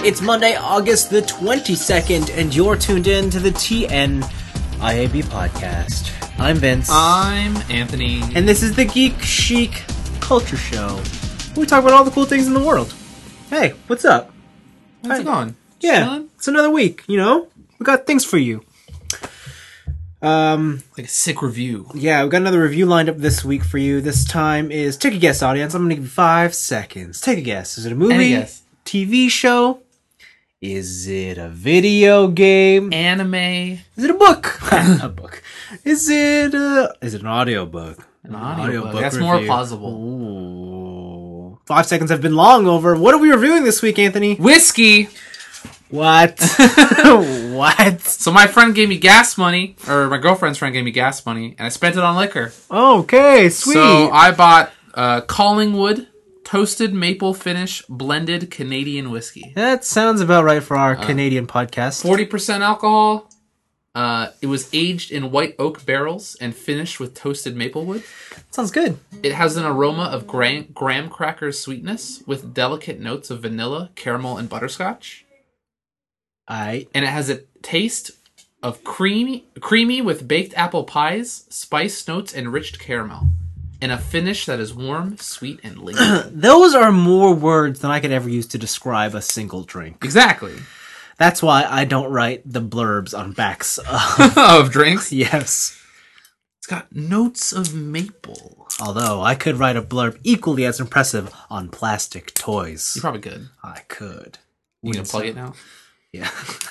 It's Monday, August the 22nd, and you're tuned in to the TN IAB podcast. I'm Vince. I'm Anthony. And this is the Geek Chic Culture Show. We talk about all the cool things in the world. Hey, what's up? How's it going? Yeah, Chilling? it's another week, you know? We got things for you. Like a sick review. Yeah, we've got another review lined up this week for you. This time is, take a guess, audience. I'm going to give you 5 seconds. Take a guess. Is it a movie? Any guess. TV show? Is it a video game? Anime. Is it a book? A book. Is it an audiobook? An audiobook. That's review. more plausible. Ooh. 5 seconds have been long over. What are we reviewing this week, Anthony? Whiskey. What? What? So my friend gave me gas money, or my girlfriend's friend gave me gas money, and I spent it on liquor. Okay, sweet. So I bought Collingwood Toasted Maple Finish Blended Canadian Whiskey. That sounds about right for our Canadian podcast. 40% alcohol. It was aged in white oak barrels and finished with toasted maple wood. Sounds good. It has an aroma of graham cracker sweetness with delicate notes of vanilla, caramel, and butterscotch. And it has a taste of creamy with baked apple pies, spice notes, and enriched caramel. And a finish that is warm, sweet, and lingering. Those are more words than I could ever use to describe a single drink. Exactly. That's why I don't write the blurbs on backs Of drinks? Yes. It's got notes of maple. Although I could write a blurb equally as impressive on plastic toys. You probably could. I could. You can plug it now? Yeah.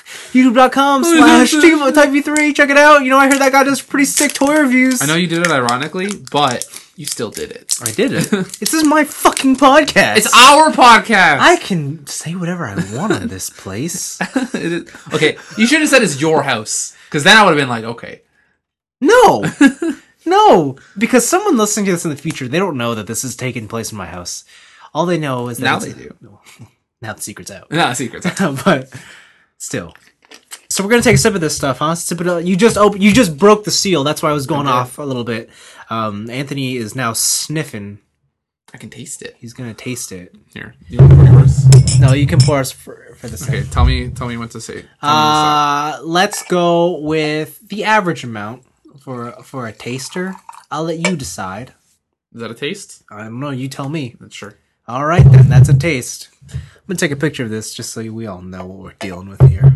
YouTube.com/Type3. Check it out. You know, I heard that guy does pretty sick toy reviews. I know you did it ironically, but you still did it. I did it. This is my fucking podcast. It's our podcast! I can say whatever I want in this place. It is. Okay, you should have said it's your house. Because then I would have been like, okay. No! No! Because someone listening to this in the future, they don't know that this is taking place in my house. All they know is that Now they do. Now the secret's out. Not secrets. But still. So we're gonna take a sip of this stuff, huh? Sip it up. You just broke the seal. That's why I was going off a little bit. Anthony is now sniffing. I can taste it. He's gonna taste it. Here. You want to pour yours? No, you can pour us for this. Okay, tell me what to say. Let's go with the average amount for a taster. I'll let you decide. Is that a taste? I don't know. You tell me. That's sure. All right, then. That's a taste. I'm going to take a picture of this just so we all know what we're dealing with here.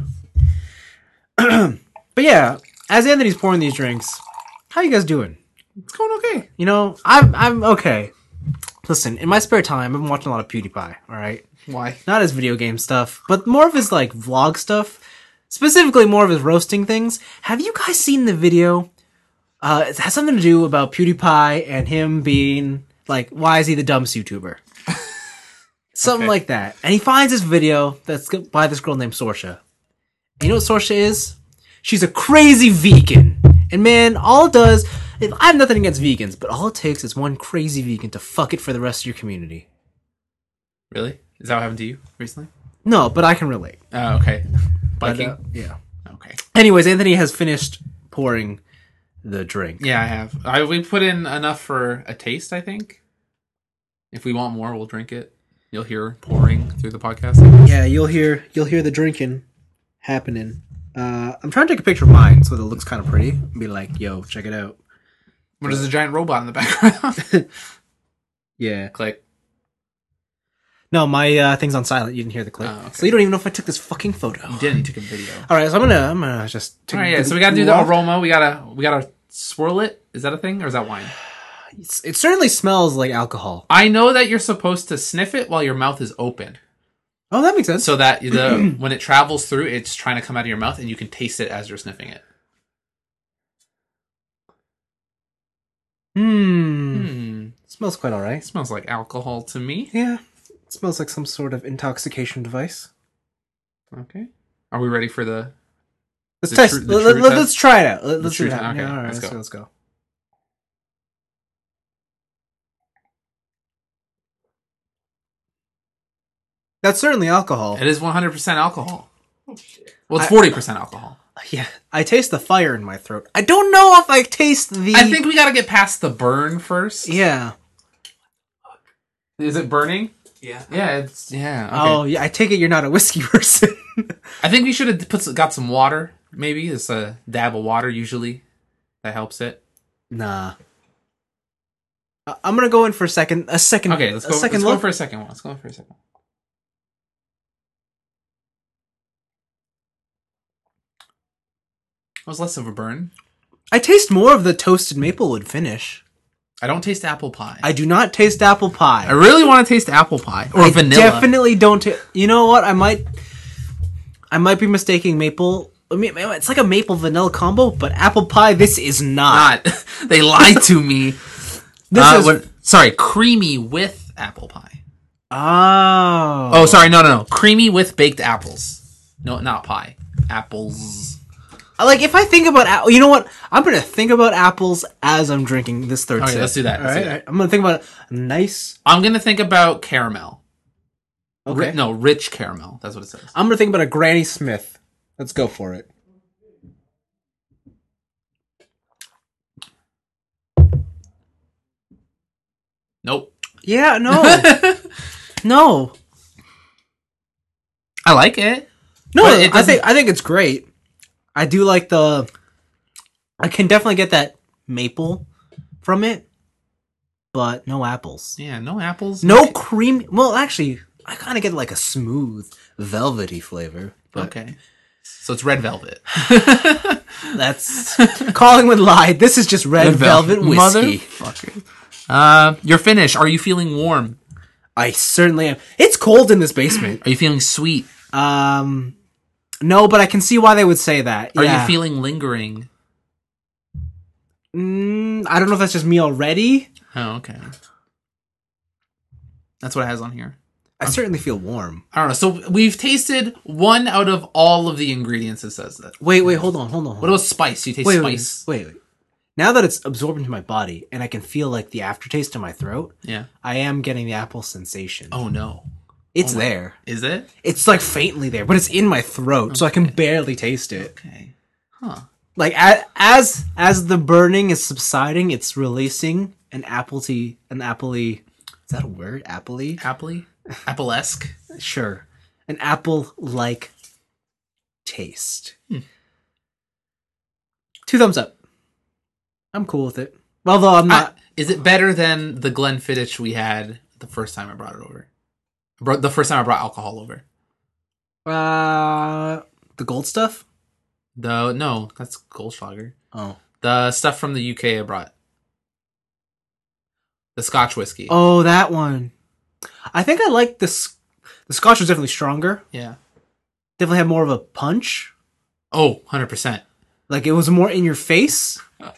But yeah, as Anthony's pouring these drinks, how you guys doing? It's going okay. You know, I'm okay. Listen, in my spare time, I've been watching a lot of PewDiePie, all right? Why? Not his video game stuff, but more of his, like, vlog stuff. Specifically, more of his roasting things. Have you guys seen the video? It has something to do about PewDiePie and him being, like, why is he the dumbest YouTuber? Something like that. And he finds this video that's by this girl named Sorsha. And you know what Sorsha is? She's a crazy vegan. And man, all it does, I have nothing against vegans, but all it takes is one crazy vegan to fuck it for the rest of your community. Really? Is that what happened to you recently? No, but I can relate. Oh, okay. Biking? Yeah. Okay. Anyways, Anthony has finished pouring the drink. Yeah, I have. We put in enough for a taste, I think. If we want more, we'll drink it. You'll hear pouring through the podcast. Yeah, you'll hear the drinking happening. I'm trying to take a picture of mine so that it looks kind of pretty. And be like, yo, check it out. What is a giant robot in the background? Yeah. Click. No, my thing's on silent. You didn't hear the click. Oh, okay. So you don't even know if I took this fucking photo. You didn't. You took a video. All right, so I'm gonna just take All right, yeah. So we gotta do the aroma. We gotta swirl it. Is that a thing, or is that wine? It certainly smells like alcohol. I know that you're supposed to sniff it while your mouth is open, Oh, that makes sense. so that when it travels through, it's trying to come out of your mouth, and you can taste it as you're sniffing it. Smells quite all right. It smells like alcohol to me. Yeah, it smells like some sort of intoxication device. Okay. Are we ready for the? Let's The test. true test? Let's try it out. Let's true do that. test. Okay, Yeah, all right, let's go. Let's go. That's certainly alcohol. It is 100% alcohol. Well, it's 40% alcohol. Yeah, I taste the fire in my throat. I don't know if I taste the... I think we gotta get past the burn first. Yeah. Is it burning? Yeah. Yeah. It's Okay. Oh, yeah. I take it you're not a whiskey person. I think we should have got some water. Maybe it's a dab of water. Usually, that helps it. Nah. I'm gonna go in for a second. Okay, let's go. Let's go for a second one. Let's go for a second. It was less of a burn. I taste more of the toasted maplewood finish. I don't taste apple pie. I do not taste apple pie. I really want to taste apple pie or vanilla. Definitely don't. You know what? I might be mistaking maple. I mean, it's like a maple vanilla combo, but apple pie. This is not. They lied to me. Sorry, creamy with apple pie. Oh, sorry, no. Creamy with baked apples. No, not pie. Apples. Like, if I think about, you know what? I'm gonna think about apples as I'm drinking this third sip. Okay, let's do that. All right. I'm gonna think about a nice. I'm gonna think about caramel. Okay. Rich caramel. That's what it says. I'm gonna think about a Granny Smith. Let's go for it. Nope. Yeah, no. No. I like it. No, I think it's great. I do like I can definitely get that maple from it, but no apples. Yeah, no apples. No cream. Well, actually, I kind of get like a smooth, velvety flavor. But okay. So it's red velvet. That's Collingwood lied. This is just red velvet whiskey. Your finish. Are you feeling warm? I certainly am. It's cold in this basement. Are you feeling sweet? No, but I can see why they would say that. Are you feeling lingering? I don't know if that's just me already. Oh, okay. That's what it has on here. I certainly feel warm. I don't know. So we've tasted one out of all of the ingredients that says that. Wait, hold on. What about spice? You taste spice? Wait. Now that it's absorbed into my body and I can feel like the aftertaste in my throat, yeah, I am getting the apple sensation. Oh no. It's there. Is it? It's like faintly there, but it's in my throat, so I can barely taste it. Okay. Huh. Like as the burning is subsiding, it's releasing an appley. Is that a word? Appley? Appley? Apple-esque? Sure. An apple-like taste. 2 thumbs up. I'm cool with it. Although I'm not. Is it better than the Glenfiddich we had the first time I brought it over? The first time I brought alcohol over. The gold stuff? No, that's Goldschlager. Oh. The stuff from the UK I brought. The Scotch whiskey. Oh, that one. I think I like this. The Scotch was definitely stronger. Yeah. Definitely had more of a punch. Oh, 100%. Like, it was more in your face. But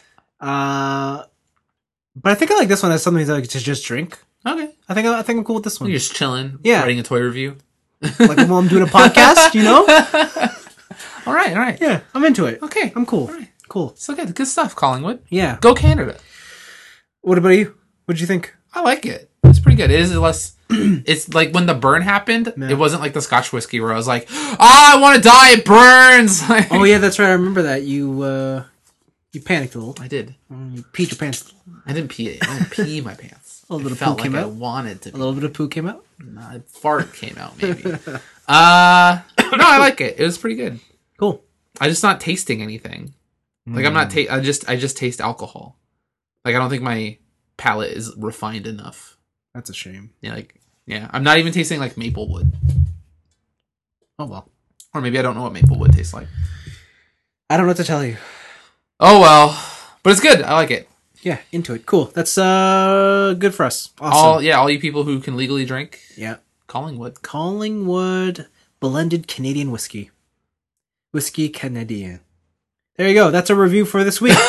I think I like this one as something to just drink. Okay. I think I'm cool with this one. You're just chilling. Yeah. Writing a toy review. Like while I'm doing a podcast, you know? All right. Yeah, I'm into it. Okay. I'm cool. All right. Cool. So good stuff, Collingwood. Yeah. Go Canada. What about you? What'd you think? I like it. It's pretty good. It is less... It's like when the burn happened, It wasn't like the Scotch whiskey where I was like, I want to die, it burns! Oh yeah, that's right. I remember that. You panicked a little. I did. You peed your pants. I didn't pee. I didn't pee my pants. A little bit of felt poo came like out. I wanted to. A little bit of poo came out. A fart came out, maybe. No, I like it. It was pretty good. Cool. I'm just not tasting anything. Like I'm not. I just taste alcohol. Like I don't think my palate is refined enough. That's a shame. Yeah. I'm not even tasting like Maplewood. Oh well. Or maybe I don't know what Maplewood tastes like. I don't know what to tell you. Oh well, but it's good. I like it. Yeah, into it. Cool. That's good for us. Awesome. All you people who can legally drink. Yeah. Collingwood blended Canadian whiskey. Whiskey Canadian. There you go. That's a review for this week.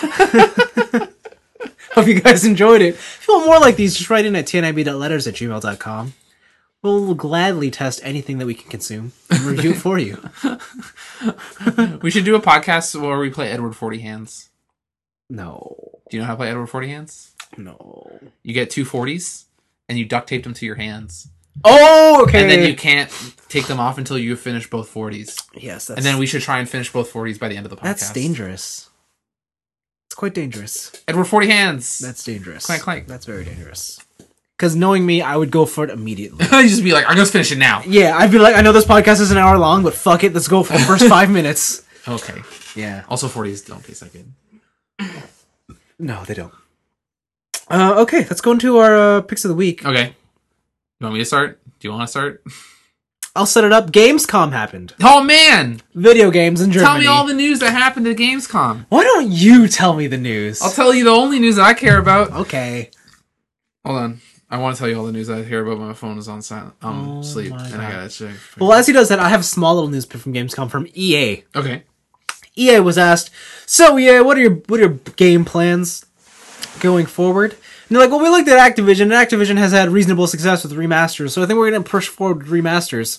Hope you guys enjoyed it. If you want more like these, just write in at tnib.letters@gmail.com. We'll gladly test anything that we can consume and review it for you. We should do a podcast where we play Edward 40 Hands. No. Do you know how to play Edward 40 Hands? No. You get 2 40s and you duct tape them to your hands. Oh, okay. And then you can't take them off until you finish both 40s. Yes. And then we should try and finish both 40s by the end of the podcast. That's dangerous. It's quite dangerous. Edward 40 Hands. That's dangerous. Clank, clank. That's very dangerous. Because knowing me, I would go for it immediately. You just be like, I'm gonna finish it now. Yeah, I'd be like, I know this podcast is an hour long, but fuck it, let's go for the first 5 minutes. Okay. Yeah. Also, 40s don't taste that good. No, they don't. Okay, let's go into our picks of the week. Okay. You want me to start? Do you want to start? I'll set it up. Gamescom happened. Oh, man! Video games in Germany. Tell me all the news that happened at Gamescom. Why don't you tell me the news? I'll tell you the only news that I care about. Okay. Hold on. I want to tell you all the news that I hear about when my phone is on silent, sleep, and I gotta check. Well, as he does that, I have a small little news from Gamescom from EA. Okay. EA was asked, so EA, what are your game plans going forward? And they're like, well, we looked at Activision, and Activision has had reasonable success with remasters, so I think we're going to push forward with remasters.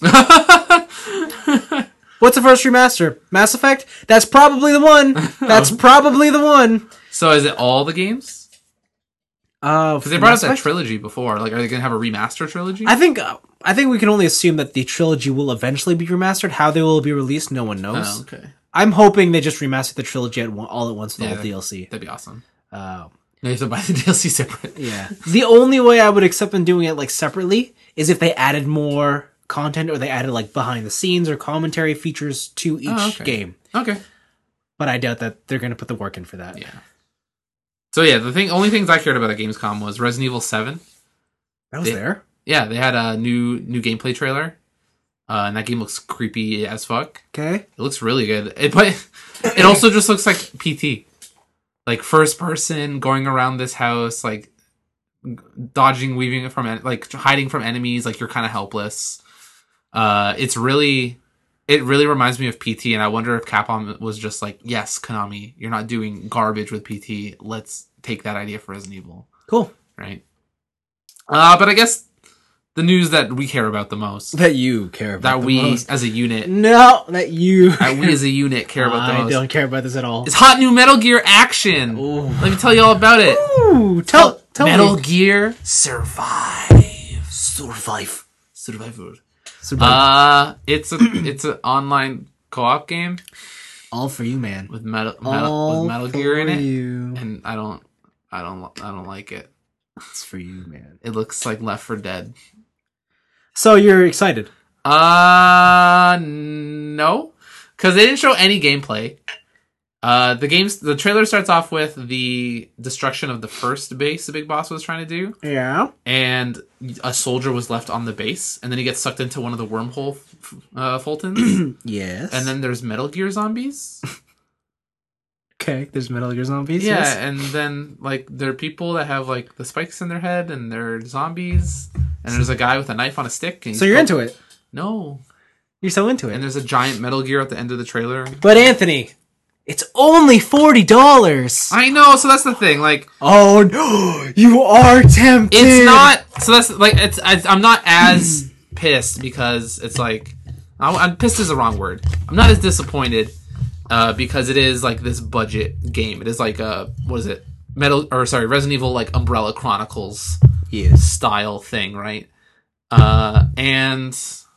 What's the first remaster? Mass Effect? That's probably the one. That's probably the one. So is it all the games? Because they brought up that Effect? trilogy before. Like, are they going to have a remaster trilogy? I think we can only assume that the trilogy will eventually be remastered. How they will be released, no one knows. Oh, okay. I'm hoping they just remaster the trilogy all at once with the whole DLC. That'd be awesome. Uh, No, you have to buy the DLC separate. Yeah. The only way I would accept them doing it like separately is if they added more content or they added like behind the scenes or commentary features to each game. Okay. But I doubt that they're going to put the work in for that. Yeah. So yeah, only things I cared about at Gamescom was Resident Evil 7. That was there? Yeah, they had a new gameplay trailer. And that game looks creepy as fuck. Okay. It looks really good. But it also just looks like PT. Like first person going around this house, like dodging, weaving from, like hiding from enemies, like you're kind of helpless. It really reminds me of PT, and I wonder if Capcom was just like, yes, Konami, you're not doing garbage with PT. Let's take that idea for Resident Evil. Cool. Right. But I guess the news that we care about the most, that you care about, that we as a unit, we as a unit care about the most. I don't care about this at all. It's hot new Metal Gear action. Ooh. Let me tell you all about it. Ooh, tell Metal me. Gear Survive. Survivor. It's an online co-op game. All for you, man. With Metal Gear in it, you. and I don't like it. It's for you, man. It looks like Left 4 Dead. So you're excited? No, because they didn't show any gameplay. The trailer starts off with the destruction of the first base the big boss was trying to do. Yeah. And a soldier was left on the base, and then he gets sucked into one of the wormhole Fultons. Yes. And then there's Metal Gear zombies. Okay, there's Metal Gear zombies. Yeah, yes. and then like there are people that have like the spikes in their head, and they're zombies. And there's a guy with a knife on a stick. And so you're into it? No. You're so into it. And there's a giant Metal Gear at the end of the trailer. But Anthony, it's only $40. I know, so that's the thing. Like, oh no, you are tempted. It's not. So that's like I'm not as pissed because it's like I'm pissed is the wrong word. I'm not as disappointed because it is like this budget game. It is like what is it? Resident Evil like Umbrella Chronicles style thing, right? And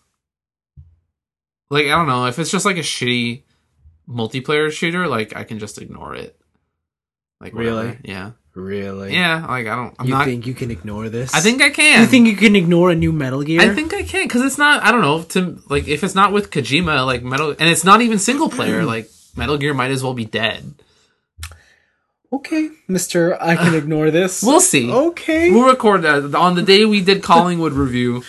like I don't know if it's just like a shitty multiplayer shooter, like I can just ignore it. Like whatever. Really? Yeah. Really? Yeah. Like I don't. You think you can ignore this? I think I can. You think you can ignore a new Metal Gear? I think I can because it's not. I don't know. If it's not with Kojima, like Metal, and it's not even single player. Like Metal Gear might as well be dead. Okay, Mr. I can ignore this. We'll see. Okay. We'll record that on the day we did Collingwood review.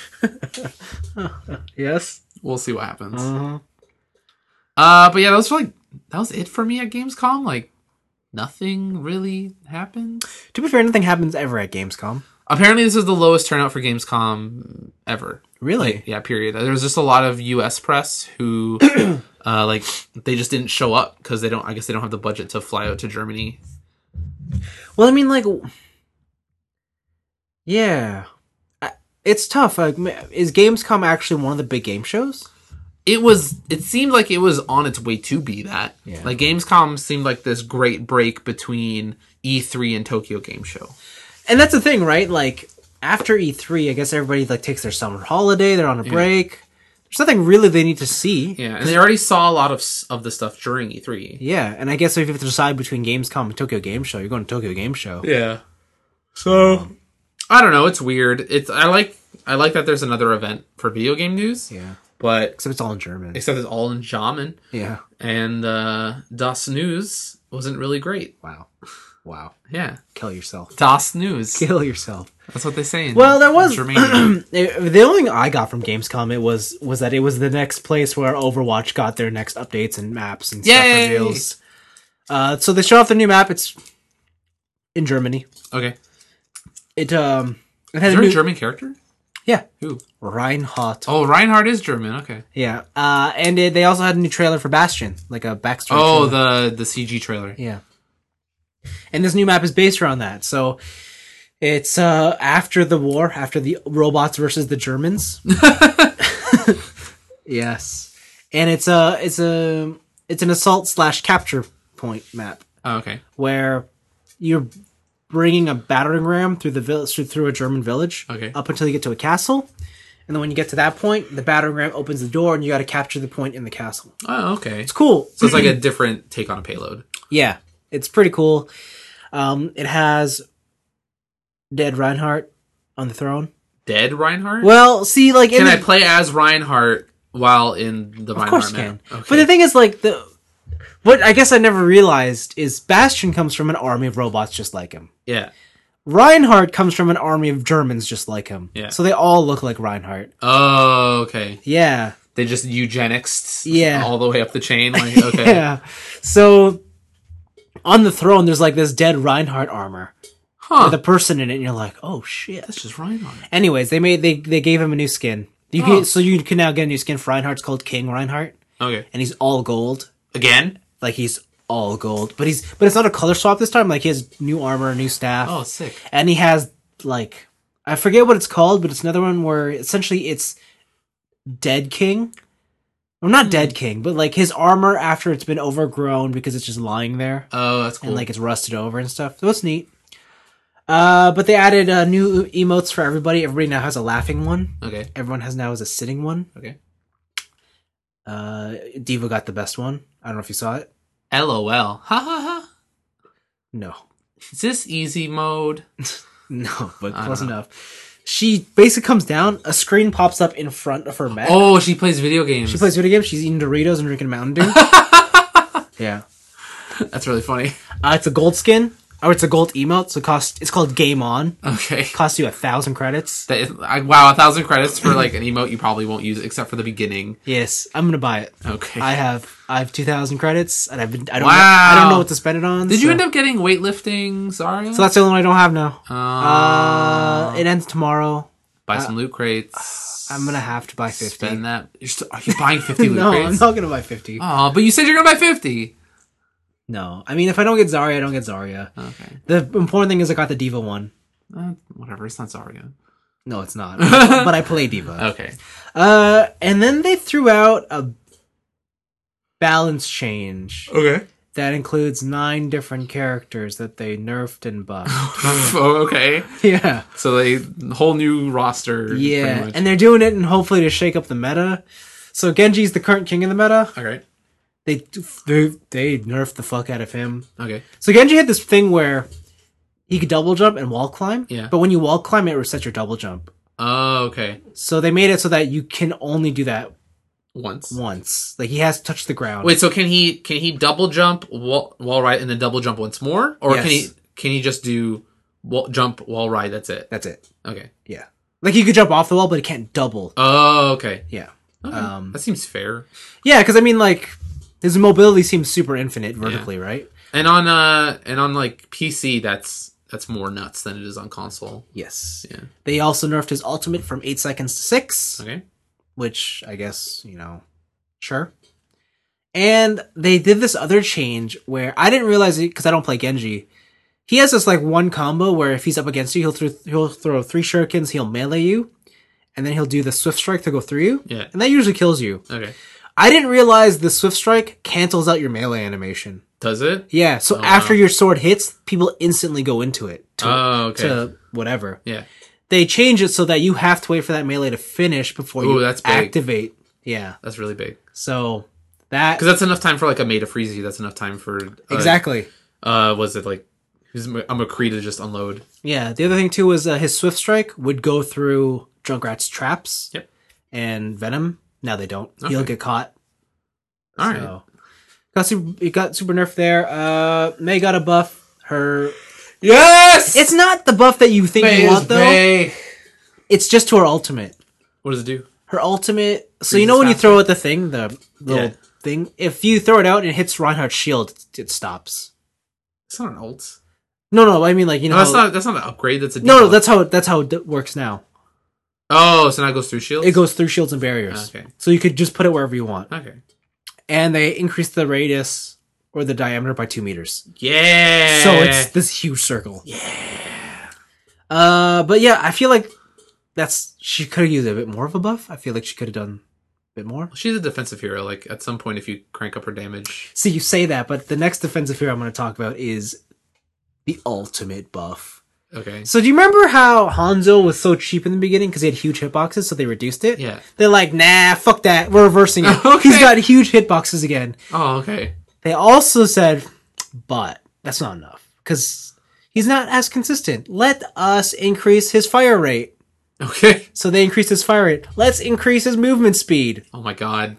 Yes. We'll see what happens. Uh-huh. But yeah, that was it for me at Gamescom. Like, nothing really happened. To be fair, nothing happens ever at Gamescom. Apparently, this is the lowest turnout for Gamescom ever. Really? Like, yeah, period. There was just a lot of U.S. press who, like, they just didn't show up because I guess they don't have the budget to fly out to Germany. Well, I mean, like, yeah. It's tough. Like, is Gamescom actually one of the big game shows? It seemed like it was on its way to be that. Yeah. Like Gamescom seemed like this great break between E3 and Tokyo Game Show. And that's the thing, right? Like after E3, I guess everybody like takes their summer holiday, they're on a break. There's nothing really they need to see. Yeah, and they already saw a lot of the stuff during E3. Yeah, and I guess if you have to decide between Gamescom and Tokyo Game Show, you're going to Tokyo Game Show. Yeah. So I don't know. It's weird. I like that there's another event for video game news. Yeah. But Except it's all in German. Except it's all in German. Yeah. And Das News wasn't really great. Wow. Yeah. Kill yourself. Das News. Kill yourself. That's what they say. Well, there was Germanium. the only thing I got from Gamescom was that it was the next place where Overwatch got their next updates and maps and stuff reveals. So they show off the new map. It's in Germany. Okay. It has Is there a German character? Yeah. Who? Reinhardt. Oh, Reinhardt is German. Okay. Yeah. And they also had a new trailer for Bastion, like a backstory. Oh, trailer. the CG trailer. Yeah. And this new map is based around that. So it's after the war, after the robots versus the Germans. Yes. And it's an assault / capture point map. Oh, okay. Where you're bringing a battering ram through the village, through a German village, okay, up until you get to a castle, and then when you get to that point, the battering ram opens the door, and you got to capture the point in the castle. Oh, okay. It's cool. So it's like a different take on a payload. Yeah, it's pretty cool. It has dead Reinhardt on the throne. Dead Reinhardt? Well, see, like, can I play as Reinhardt while in the Reinhardt? Of course you can. Okay. But the thing is, like, what I guess I never realized is Bastion comes from an army of robots just like him. Yeah. Reinhardt comes from an army of Germans just like him. Yeah. So they all look like Reinhardt. Oh, okay. Yeah. They just eugenics yeah. all the way up the chain. Like, okay. Yeah. So on the throne, there's like this dead Reinhardt armor. With a person in it, and you're like, oh shit. That's just Reinhardt. Anyways, they gave him a new skin. So you can now get a new skin for Reinhardt. It's called King Reinhardt. Okay. And he's all gold. Again? Like, he's all gold. But it's not a color swap this time. Like, he has new armor, new staff. Oh, sick. And he has, like, I forget what it's called, but it's another one where essentially it's Dead King. Well, not Dead King, but, like, his armor after it's been overgrown because it's just lying there. Oh, that's cool. And, like, it's rusted over and stuff. So it's neat. But they added new emotes for everybody. Everybody now has a laughing one. Okay. Everyone now has a sitting one. Okay. Diva got the best one. I don't know if you saw it. LOL. Ha ha ha. No. Is this easy mode? No, but close enough. She basically comes down, a screen pops up in front of her mech. Oh, she plays video games. She plays video games, she's eating Doritos and drinking Mountain Dew. Yeah. That's really funny. It's a gold skin. Or it's a gold emote, so it's called Game On. Okay. Costs you 1,000 credits. Wow, 1,000 credits for like an emote you probably won't use except for the beginning. Yes, I'm gonna buy it. Okay. I have 2,000 credits, and I don't know what to spend it on. Did you end up getting weightlifting, Zarya? So that's the only one I don't have now. It ends tomorrow. Buy some loot crates. I'm gonna have to buy 50. Spend that. Are you buying 50 loot no, crates? I'm not gonna buy 50. Oh, but you said you're gonna buy 50. No, I mean, if I don't get Zarya, I don't get Zarya. Okay. The important thing is I got the Diva one. Whatever, it's not Zarya. No, it's not. But I play Diva. Okay. And then they threw out a balance change. Okay. That includes 9 different characters that they nerfed and buffed. Oh, okay. Yeah. So whole new roster. Yeah, and they're doing it and hopefully to shake up the meta. So Genji's the current king of the meta. Okay. They nerfed the fuck out of him. Okay. So Genji had this thing where he could double jump and wall climb. Yeah. But when you wall climb, it resets your double jump. Oh, okay. So they made it so that you can only do that once. Like, he has to touch the ground. Wait, so can he double jump wall ride and then double jump once more, or yes. can he just do jump wall ride? That's it. That's it. Okay. Yeah. Like, he could jump off the wall, but he can't double. Oh, okay. Yeah. Okay. That seems fair. Yeah, because I mean, like, his mobility seems super infinite vertically, right? And on like PC, that's more nuts than it is on console. Yes. Yeah. They also nerfed his ultimate from 8 seconds to 6. Okay. Which, I guess, sure. And they did this other change where I didn't realize it because I don't play Genji. He has this, like, one combo where if he's up against you, he'll throw 3 shurikens, he'll melee you, and then he'll do the swift strike to go through you. Yeah. And that usually kills you. Okay. I didn't realize the swift strike cancels out your melee animation. Does it? Yeah, so after your sword hits, people instantly go into it. To whatever. Yeah. They change it so that you have to wait for that melee to finish before you activate. Yeah. That's really big. So that... Because that's enough time for like a Maid to freeze you. That's enough time for... exactly. Was it like He's a McCree to just unload. Yeah, the other thing too was his Swift Strike would go through Junkrat's traps. Yep. And Venom. Now they don't. Okay. He'll get caught. All right. It got super nerfed there. May got a buff. Her. Yes! It's not the buff that you think May you want, though. May. It's just to her ultimate. What does it do? Her ultimate. So Freezes you know when you faster. throw out the thing, the little thing. If you throw it out and it hits Reinhardt's shield, it stops. It's not an ult. No. I mean, like you know. No, that's not an upgrade. That's a No, debuff. that's how it works now. Oh, so now it goes through shields. It goes through shields and barriers. Okay. So you could just put it wherever you want. Okay. And they increased the radius or the diameter by 2 meters. Yeah. So it's this huge circle. Yeah. But yeah, I feel like she could have used a bit more of a buff. I feel like she could have done a bit more. She's a defensive hero. Like at some point, if you crank up her damage. See, you say that, but the next defensive hero I'm going to talk about is the ultimate buff. Okay. So do you remember how Hanzo was so cheap in the beginning because he had huge hitboxes, so they reduced it? Yeah. They're like, nah, fuck that. We're reversing it. Okay. He's got huge hitboxes again. Oh, okay. They also said, but that's not enough because he's not as consistent. Let us increase his fire rate. Okay. So they increased his fire rate. Let's increase his movement speed. Oh my god.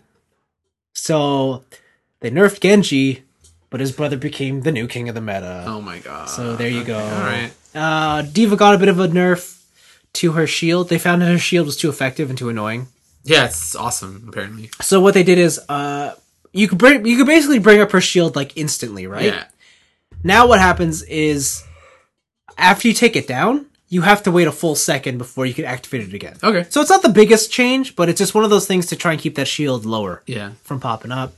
So they nerfed Genji, but his brother became the new king of the meta. Oh my god. So there you go. All right. Diva got a bit of a nerf to her shield. They found that her shield was too effective and too annoying. Yeah, it's awesome. Apparently. So what they did is, you could basically bring up her shield like instantly, right? Yeah. Now what happens is, after you take it down, you have to wait a full second before you can activate it again. Okay. So it's not the biggest change, but it's just one of those things to try and keep that shield lower Yeah. from popping up.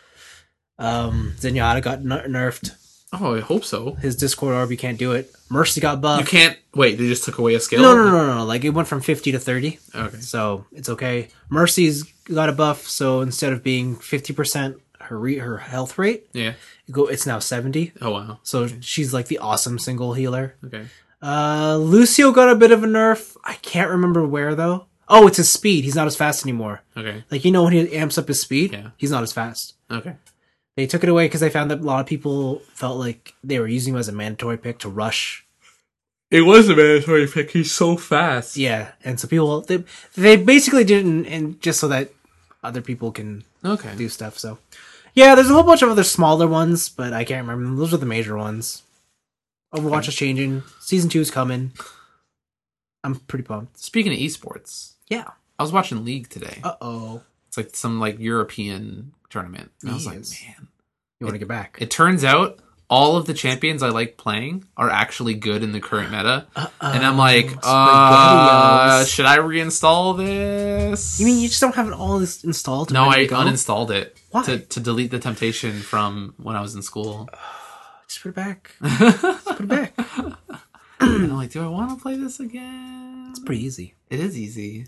Zenyatta got nerfed. Oh, I hope so. His Discord orb, you can't do it. Mercy got buffed. You can't wait. They just took away a skill. No. Like it went from 50 to 30. Okay. So it's okay. Mercy's got a buff, so instead of being 50% her health rate, Yeah. it's now 70. Oh wow. So she's like the awesome single healer. Okay. Lucio got a bit of a nerf. I can't remember where though. Oh, it's his speed. He's not as fast anymore. Okay. Like, you know, when he amps up his speed, Yeah. he's not as fast. Okay. They took it away because they found that a lot of people felt like they were using him as a mandatory pick to rush. It was a mandatory pick. He's so fast. Yeah, and so people they basically didn't, and just so that other people can Okay. do stuff. So yeah, there's a whole bunch of other smaller ones, but I can't remember them. Those are the major ones. Overwatch is changing. Season 2 is coming. I'm pretty pumped. Speaking of esports, Yeah. I was watching League today. Uh-oh. It's like some like European tournament. And I was like, Yes. man. You want to get back? It turns out all of the champions I like playing are actually good in the current meta. And I'm like, SpaghettiOs. should I reinstall this? You mean you just don't have it all installed? No, I ready to go? uninstalled it Why? to delete the temptation from when I was in school. Just put it back. Just put it back. And I'm like, do I want to play this again? It's pretty easy. It is easy.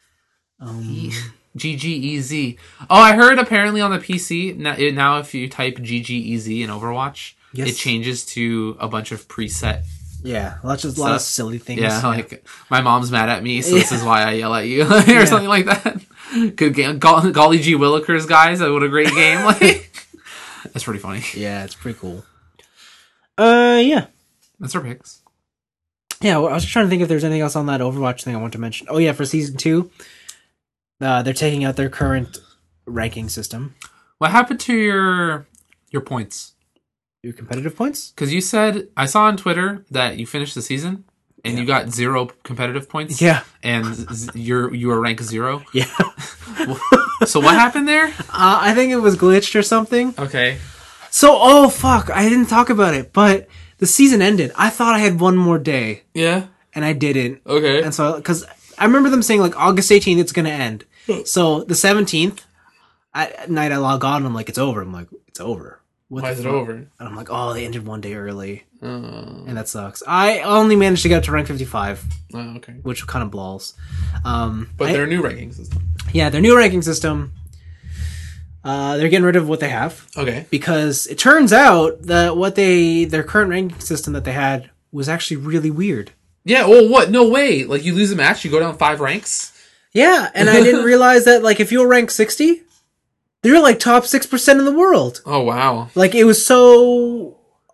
GGEZ. Oh, I heard apparently on the PC now if you type GGEZ in Overwatch, Yes. it changes to a bunch of preset. Yeah, lots of a lot of silly things. Yeah, like my mom's mad at me, so this Yeah. is why I yell at you, or something like that. Good game, Golly G Willikers, guys. What a great game! Like, that's pretty funny. Yeah, it's pretty cool. Yeah. That's our picks. Yeah, well, I was trying to think if there's anything else on that Overwatch thing I want to mention. Oh yeah, for season 2, they're taking out their current ranking system. What happened to your points? Your competitive points? Because you said I saw on Twitter that you finished the season and you got 0 competitive points. Yeah. And you were rank 0. Yeah. So what happened there? I think it was glitched or something. Okay. So, oh fuck, I didn't talk about it, but the season ended. I thought I had one more day, Yeah. and I didn't. Okay. And so, because I remember them saying like August 18th it's gonna end. So the 17th at night I log on and I'm like, it's over. I'm like, it's over. What Why the is it fuck? over? And I'm like, oh, they ended one day early, and that sucks. I only managed to get to rank 55, Oh, okay. which kind of blows. But their new ranking system. Yeah, their new ranking system. They're getting rid of what they have Okay. because it turns out that their current ranking system that they had was actually really weird. Yeah. Well, what? No way. Like you lose a match, you go down 5 ranks. Yeah, and I didn't realize that like if you're rank 60, you're like top 6% in the world. Oh wow. Like it was so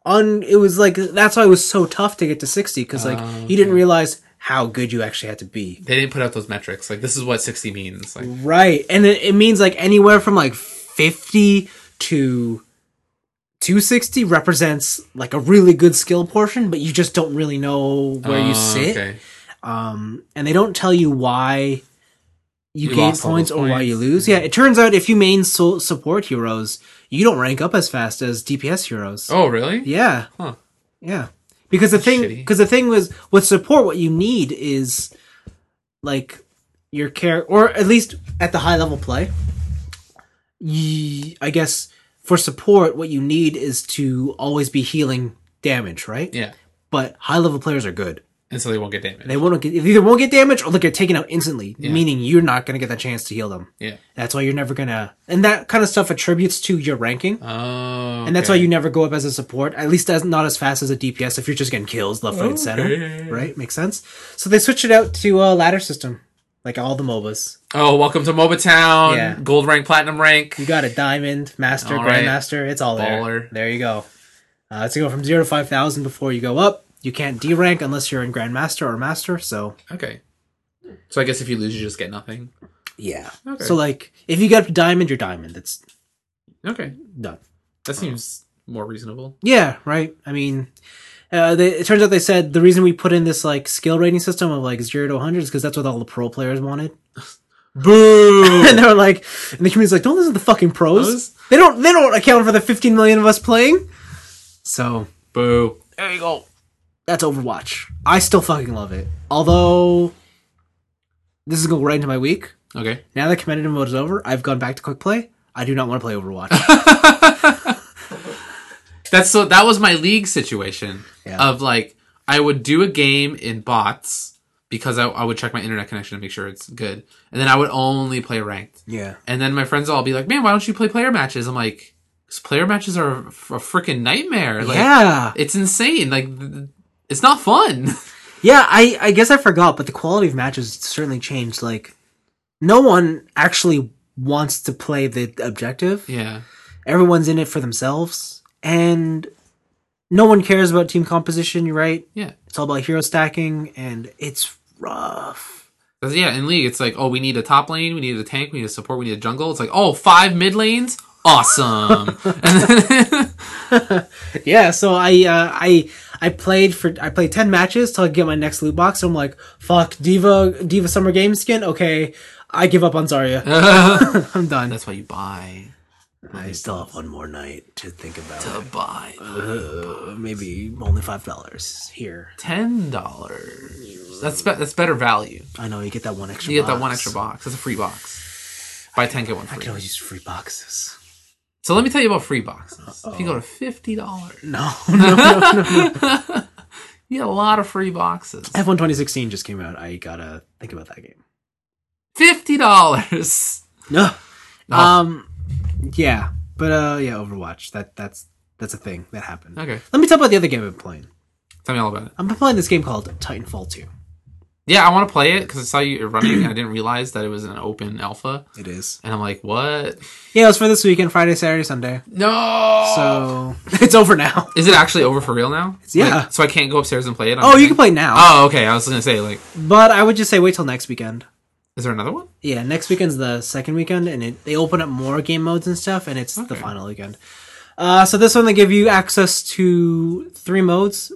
it was like, that's why it was so tough to get to 60, because like you didn't realize how good you actually had to be. They didn't put out those metrics. Like, this is what 60 means. Like, Right. And it means like anywhere from like 50 to 260 represents like a really good skill portion, but you just don't really know where you sit. Okay. And they don't tell you why you gain lost all points those or why points. you lose. Yeah, it turns out if you main support heroes, you don't rank up as fast as DPS heroes. Oh, really? Yeah. Huh. Yeah. Because the thing was with support, what you need is like your character, or at least at the high level play. I guess for support, what you need is to always be healing damage, right? Yeah. But high level players are good. And so they won't get damaged. They either won't get damaged or they'll get taken out instantly, Yeah. meaning you're not going to get that chance to heal them. Yeah. That's why you're never going to... And that kind of stuff attributes to your ranking. Oh, And that's why you never go up as a support, at least not as fast as a DPS if you're just getting kills left, right, and center. Right? Makes sense? So they switched it out to a ladder system, like all the MOBAs. Oh, welcome to MOBA Town. Yeah. Gold rank, platinum rank. You got a diamond, master, All right. grandmaster, it's all there. Baller. There you go. It's going to go from 0 to 5,000 before you go up. You can't D-rank unless you're in grandmaster or master, so... Okay. So I guess if you lose, you just get nothing. Yeah. Okay. So, like, if you get up to diamond, you're diamond. That's Okay. done. That seems more reasonable. Yeah, right. I mean, it turns out they said the reason we put in this, like, skill rating system of, like, 0 to 100 is because that's what all the pro players wanted. Boo! And they were like, and the community's like, don't listen to the fucking pros. They don't account for the 15 million of us playing. So, Boo. there you go. That's Overwatch. I still fucking love it. Although, this is going to go right into my week. Okay. Now that competitive mode is over, I've gone back to quick play. I do not want to play Overwatch. That was my league situation. Yeah. Of like, I would do a game in bots because I would check my internet connection to make sure it's good. And then I would only play ranked. Yeah. And then my friends will all be like, man, why don't you play player matches? I'm like, 'cause player matches are a freaking nightmare. Like, Yeah. It's insane. Like, it's not fun. Yeah, I guess I forgot, but the quality of matches certainly changed. Like, no one actually wants to play the objective. Yeah. Everyone's in it for themselves. And no one cares about team composition, you're right? Yeah. It's all about hero stacking, and it's rough. 'Cause, yeah, in League, it's like, oh, we need a top lane, we need a tank, we need a support, we need a jungle. It's like, oh, 5 mid lanes? Awesome. Yeah, so I played 10 matches till I get my next loot box. So I'm like, fuck, Diva Summer Game skin? Okay, I give up on Zarya. I'm done. That's why you buy. I still have one more night to think about To it. buy. Maybe only $5 here. $10. That's better value. I know, you get that one extra You box. get that one extra box. That's a free box. Buy 10, get one I free. can always use free boxes. So let me tell you about free boxes. If you go to $50, No. you get a lot of free boxes. F1 2016 just came out. I gotta think about that game. $50. No. Oh. Yeah. But, yeah, Overwatch. That's a thing that happened. Okay. Let me talk about the other game I've been playing. Tell me all about it. I'm playing this game called Titanfall 2. Yeah, I want to play it because I saw you running and I didn't realize that it was an open alpha. It is. And I'm like, what? Yeah, it was for this weekend, Friday, Saturday, Sunday. No! So, it's over now. Is it actually over for real now? Yeah. Like, so I can't go upstairs and play it? Oh, you can play now. Oh, okay. I was going to say, like, But I would just say wait till next weekend. is there another one? Yeah, next weekend's the second weekend, and they open up more game modes and stuff, and it's the Okay. final weekend. So this one, they give you access to 3 modes.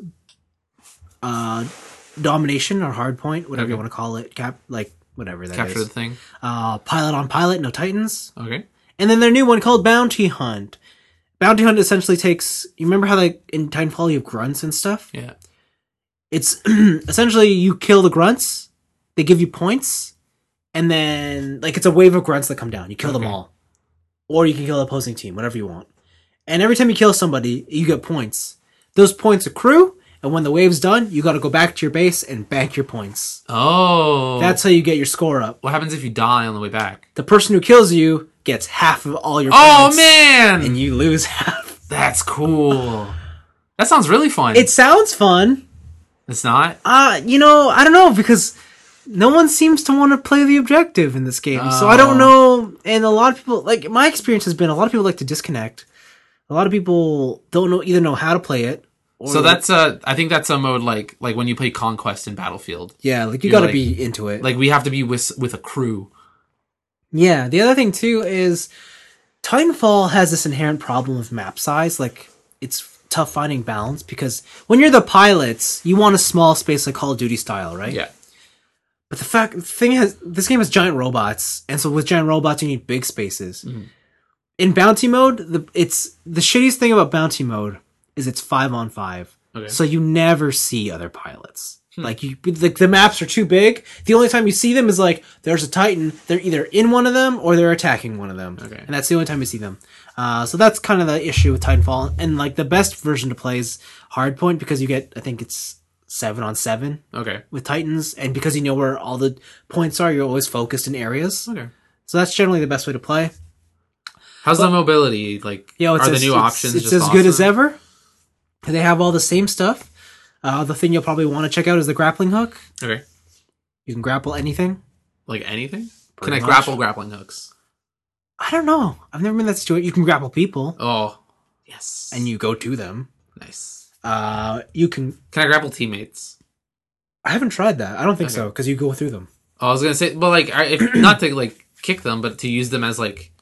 Domination or hardpoint, whatever you Okay. want to call it. Whatever that Capture is. the thing. Pilot on pilot, no titans. Okay. And then their new one called Bounty Hunt. Bounty Hunt essentially takes... You remember how, like, in Titanfall you have grunts and stuff? Yeah. It's essentially you kill the grunts, they give you points, and then, like, it's a wave of grunts that come down. You kill them Okay. all. Or you can kill the opposing team, whatever you want. And every time you kill somebody, you get points. Those points accrue, and when the wave's done, you gotta go back to your base and bank your points. Oh. That's how you get your score up. What happens if you die on the way back? The person who kills you gets half of all your Oh, points. man! And you lose half. That's cool. That sounds really fun. It sounds fun. It's not? I don't know, because no one seems to want to play the objective in this game. So I don't know. And a lot of people, like, my experience has been a lot of people like to disconnect. A lot of people don't know how to play it. Or So that's I think that's a mode like when you play Conquest in Battlefield. yeah, like you You're got to like- be into it. Like we have to be with a crew. Yeah, the other thing too is Titanfall has this inherent problem with map size. Like, it's tough finding balance because when you're the pilots, you want a small space like Call of Duty style, right? Yeah. But the thing is, this game has giant robots, and so with giant robots, you need big spaces. Mhm. In bounty mode, the shittiest thing about bounty mode is it's 5-on-5, Okay. so you never see other pilots. Like the maps are too big. The only time you see them is like there's a Titan. They're either in one of them or they're attacking one of them, Okay. and that's the only time you see them. So that's kind of the issue with Titanfall. And like the best version to play is Hardpoint because you get, I think it's 7-on-7 Okay. with Titans, and because you know where all the points are, you're always focused in areas. Okay. So that's generally the best way to play. How's the mobility? Like, Yo, are the new options It's just as good as awesome? ever. They have all the same stuff. The thing you'll probably want to check out is the grappling hook. Okay. You can grapple anything. Like anything? Pretty Can I much. grapple grappling hooks? I don't know. I've never been in that situation. You can grapple people, Oh. Yes. and you go to them. Nice. You can. Can I grapple teammates? I haven't tried that. I don't think Okay. so because you go through them. Oh, I was gonna say, but like, if, not to like kick them, but to use them as like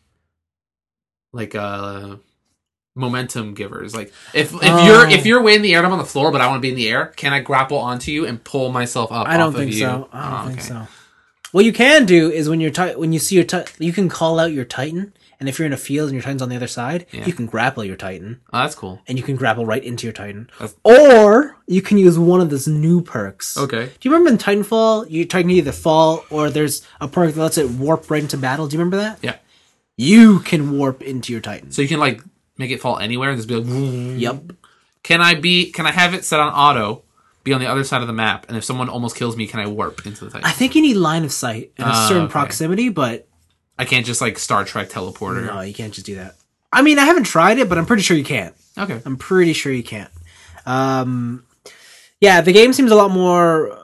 momentum givers. Like, if you're way in the air and I'm on the floor, but I want to be in the air, can I grapple onto you and pull myself up? I don't off think of you? so. I don't Oh, think okay. so. What you can do is when you see your you can call out your Titan, and if you're in a field and your Titan's on the other side, Yeah. you can grapple your Titan, Oh, that's cool. and you can grapple right into your Titan. That's- Or you can use one of those new perks. Okay. Do you remember in Titanfall, your Titan can either fall or there's a perk that lets it warp right into battle? Do you remember that? Yeah. You can warp into your Titan. So you can like make it fall anywhere and just be like, Yep. Can I have it set on auto, be on the other side of the map, and if someone almost kills me, can I warp into the Titan? I think you need line of sight in a certain okay. proximity, but I can't just like Star Trek teleporter. no, you can't just do that. I mean, I haven't tried it, but I'm pretty sure you can't. Okay. I'm pretty sure you can't. Yeah, the game seems a lot more.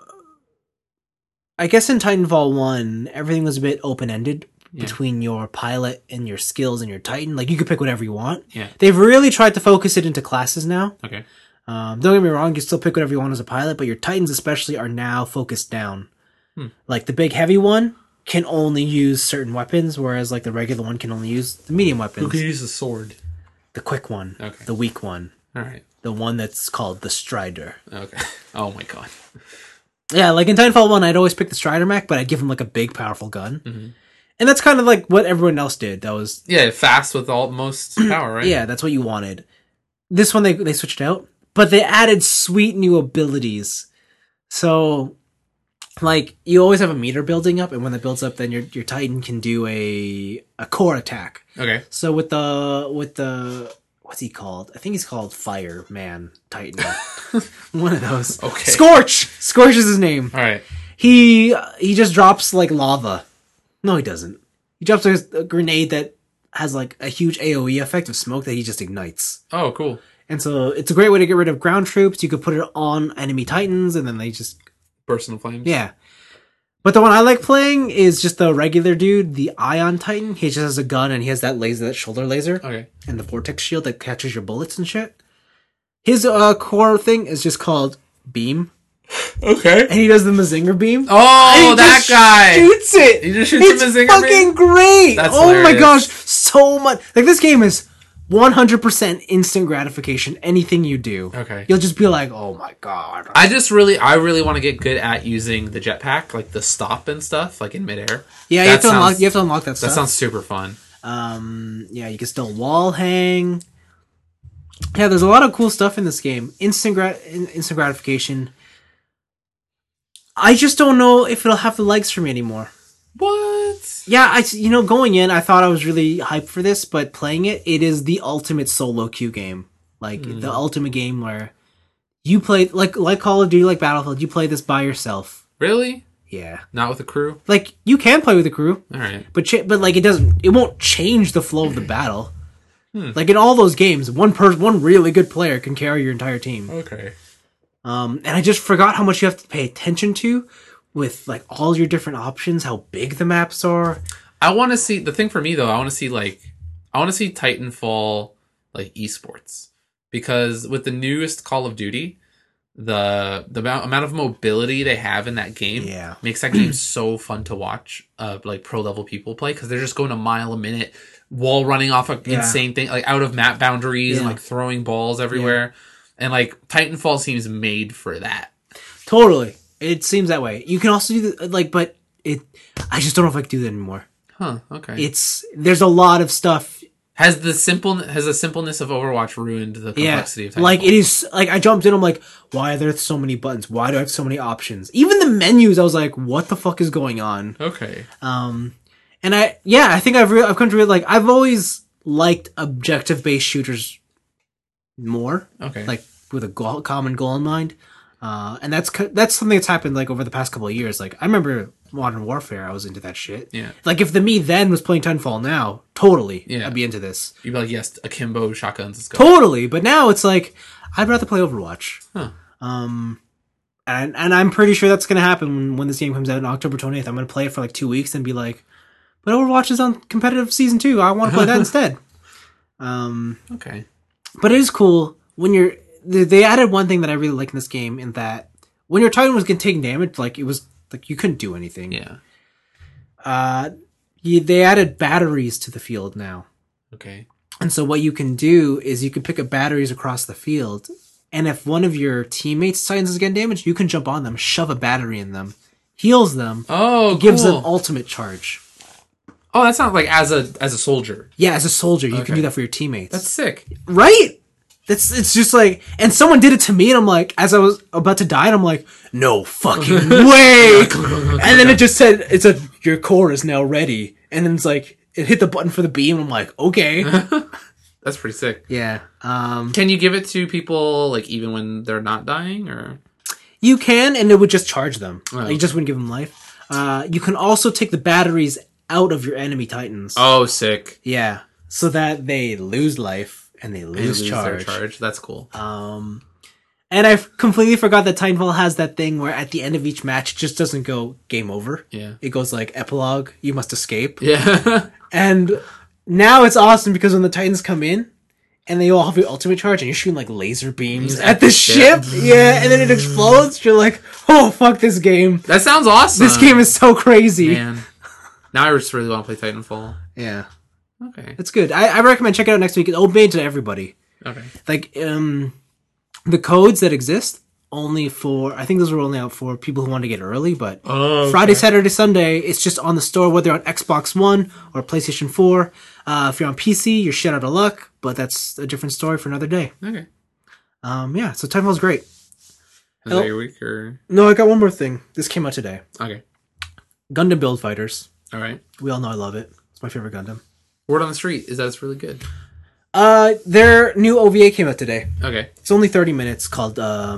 I guess in Titanfall 1, everything was a bit open-ended between your pilot and your skills and your Titan. Like, you could pick whatever you want. Yeah. They've really tried to focus it into classes now. Okay. Don't get me wrong, you still pick whatever you want as a pilot, but your Titans especially are now focused down. Like, the big heavy one can only use certain weapons, whereas, like, the regular one can only use the medium weapons. use a sword? The quick one. Okay. The weak one. All right. The one that's called the Strider. Okay. Oh my god. Yeah, like in Titanfall 1, I'd always pick the Strider mech, but I'd give him like a big, powerful gun. Mm-hmm. And that's kind of like what everyone else did. That was, Yeah, fast with most power, right? yeah, that's what you wanted. This one, they switched out, but they added sweet new abilities. So, like, you always have a meter building up, and when that builds up, then your Titan can do a core attack. Okay. So with the what's he called? I think he's called Fireman Titan. One of those. Okay. Scorch! Scorch is his name. All right. He just drops like lava. No, he doesn't. He drops a grenade that has like a huge AoE effect of smoke that he just ignites. Oh, cool. And so it's a great way to get rid of ground troops. You could put it on enemy Titans and then they just, Burst into flames. yeah. But the one I like playing is just the regular dude, the Ion Titan. He just has a gun and he has that laser, that shoulder laser. Okay. And the vortex shield that catches your bullets and shit. His core thing is just called Beam. Okay. And he does the Mazinger Beam. Oh, He that just guy. shoots it. He just shoots It's a Mazinger fucking Beam? great. That's oh my hilarious. gosh, so much. Like, this game is 100% instant gratification. Anything you do, Okay. you'll just be like, oh my god. I really want to get good at using the jetpack, like the stop and stuff, like in midair. Yeah, you have to unlock that That stuff. sounds super fun. Yeah, you can still wall hang. Yeah, there's a lot of cool stuff in this game. Instant gratification. I just don't know if it'll have the legs for me anymore. What? Yeah, going in, I thought I was really hyped for this, but playing it is the ultimate solo queue game. Like, the ultimate game where you play, like Call of Duty, like Battlefield, you play this by yourself. Really? Yeah. Not with a crew? Like, you can play with a crew, All right. but like, it won't change the flow of the battle. Like, in all those games, one really good player can carry your entire team. Okay. And I just forgot how much you have to pay attention to with, like, all your different options, how big the maps are. I want to see, the thing for me though, I want to see Titanfall like esports, because with the newest Call of Duty, the amount of mobility they have in that game makes that game so fun to watch. Like pro level people play, because they're just going a mile a minute, wall running off an insane thing, like out of map boundaries and like throwing balls everywhere. And like Titanfall seems made for that. Totally, it seems that way. You can also do but I just don't know if I can do that anymore. Huh? Okay. There's a lot of stuff. Has the simpleness of Overwatch ruined the complexity of Titanfall? Like, it is, like, I jumped in, I'm like, why are there so many buttons? Why do I have so many options? Even the menus, I was like, what the fuck is going on? Okay. And I think I've come to realize, like, I've always liked objective-based shooters more. Okay. Like, with a common goal in mind. And that's something that's happened, like, over the past couple of years. Like, I remember Modern Warfare, I was into that shit. Yeah. Like, if the me then was playing Titanfall now, totally, I'd be into this. You'd be like, yes, akimbo shotguns, let's go. Totally, but now it's like, I'd rather play Overwatch. Huh. And I'm pretty sure that's going to happen when this game comes out on October 28th. I'm going to play it for like 2 weeks and be like, but Overwatch is on competitive season 2. I want to play that instead. Okay. But it is cool when they added one thing that I really like in this game, in that when your Titan was getting taken damage, like, it was like you couldn't do anything. Yeah. They added batteries to the field now. Okay. And so what you can do is you can pick up batteries across the field, and if one of your teammates' Titans is getting damaged, you can jump on them, shove a battery in them, heals them, gives them ultimate charge. Oh, that sounds like as a soldier. Yeah, as a soldier, you can do that for your teammates. That's sick. Right? It's just like, and someone did it to me, and I'm like, as I was about to die, and I'm like, no fucking way! And then it just said, your core is now ready. And then it's like, it hit the button for the beam, and I'm like, okay. That's pretty sick. Yeah. Can you give it to people, like, even when they're not dying, or? You can, and it would just charge them. Oh, like, you just wouldn't give them life. You can also take the batteries out of your enemy Titans. Oh, sick. Yeah. So that they lose life. And they lose their charge. That's cool. And I completely forgot that Titanfall has that thing where at the end of each match, it just doesn't go game over. Yeah. It goes like, epilogue, you must escape. Yeah. And now it's awesome because when the Titans come in, and they all have your ultimate charge, and you're shooting like laser beams at the ship. Yeah, and then it explodes. You're like, oh, fuck this game. That sounds awesome. This game is so crazy. Man. Now I just really want to play Titanfall. Yeah. Okay. It's good. I recommend checking it out next week. It's open to everybody. Okay. Like, the codes that exist, only for, I think those were only out for people who want to get early, but Friday, Saturday, Sunday, it's just on the store, whether on Xbox One or PlayStation 4. If you're on PC, you're shit out of luck, but that's a different story for another day. Okay. Yeah, so Titanfall's great. Is that your week, or? No, I got one more thing. This came out today. Okay. Gundam Build Fighters. All right. We all know I love it. It's my favorite Gundam. Word on the street is that it's really good. Their new OVA came out today. Okay. It's only 30 minutes, called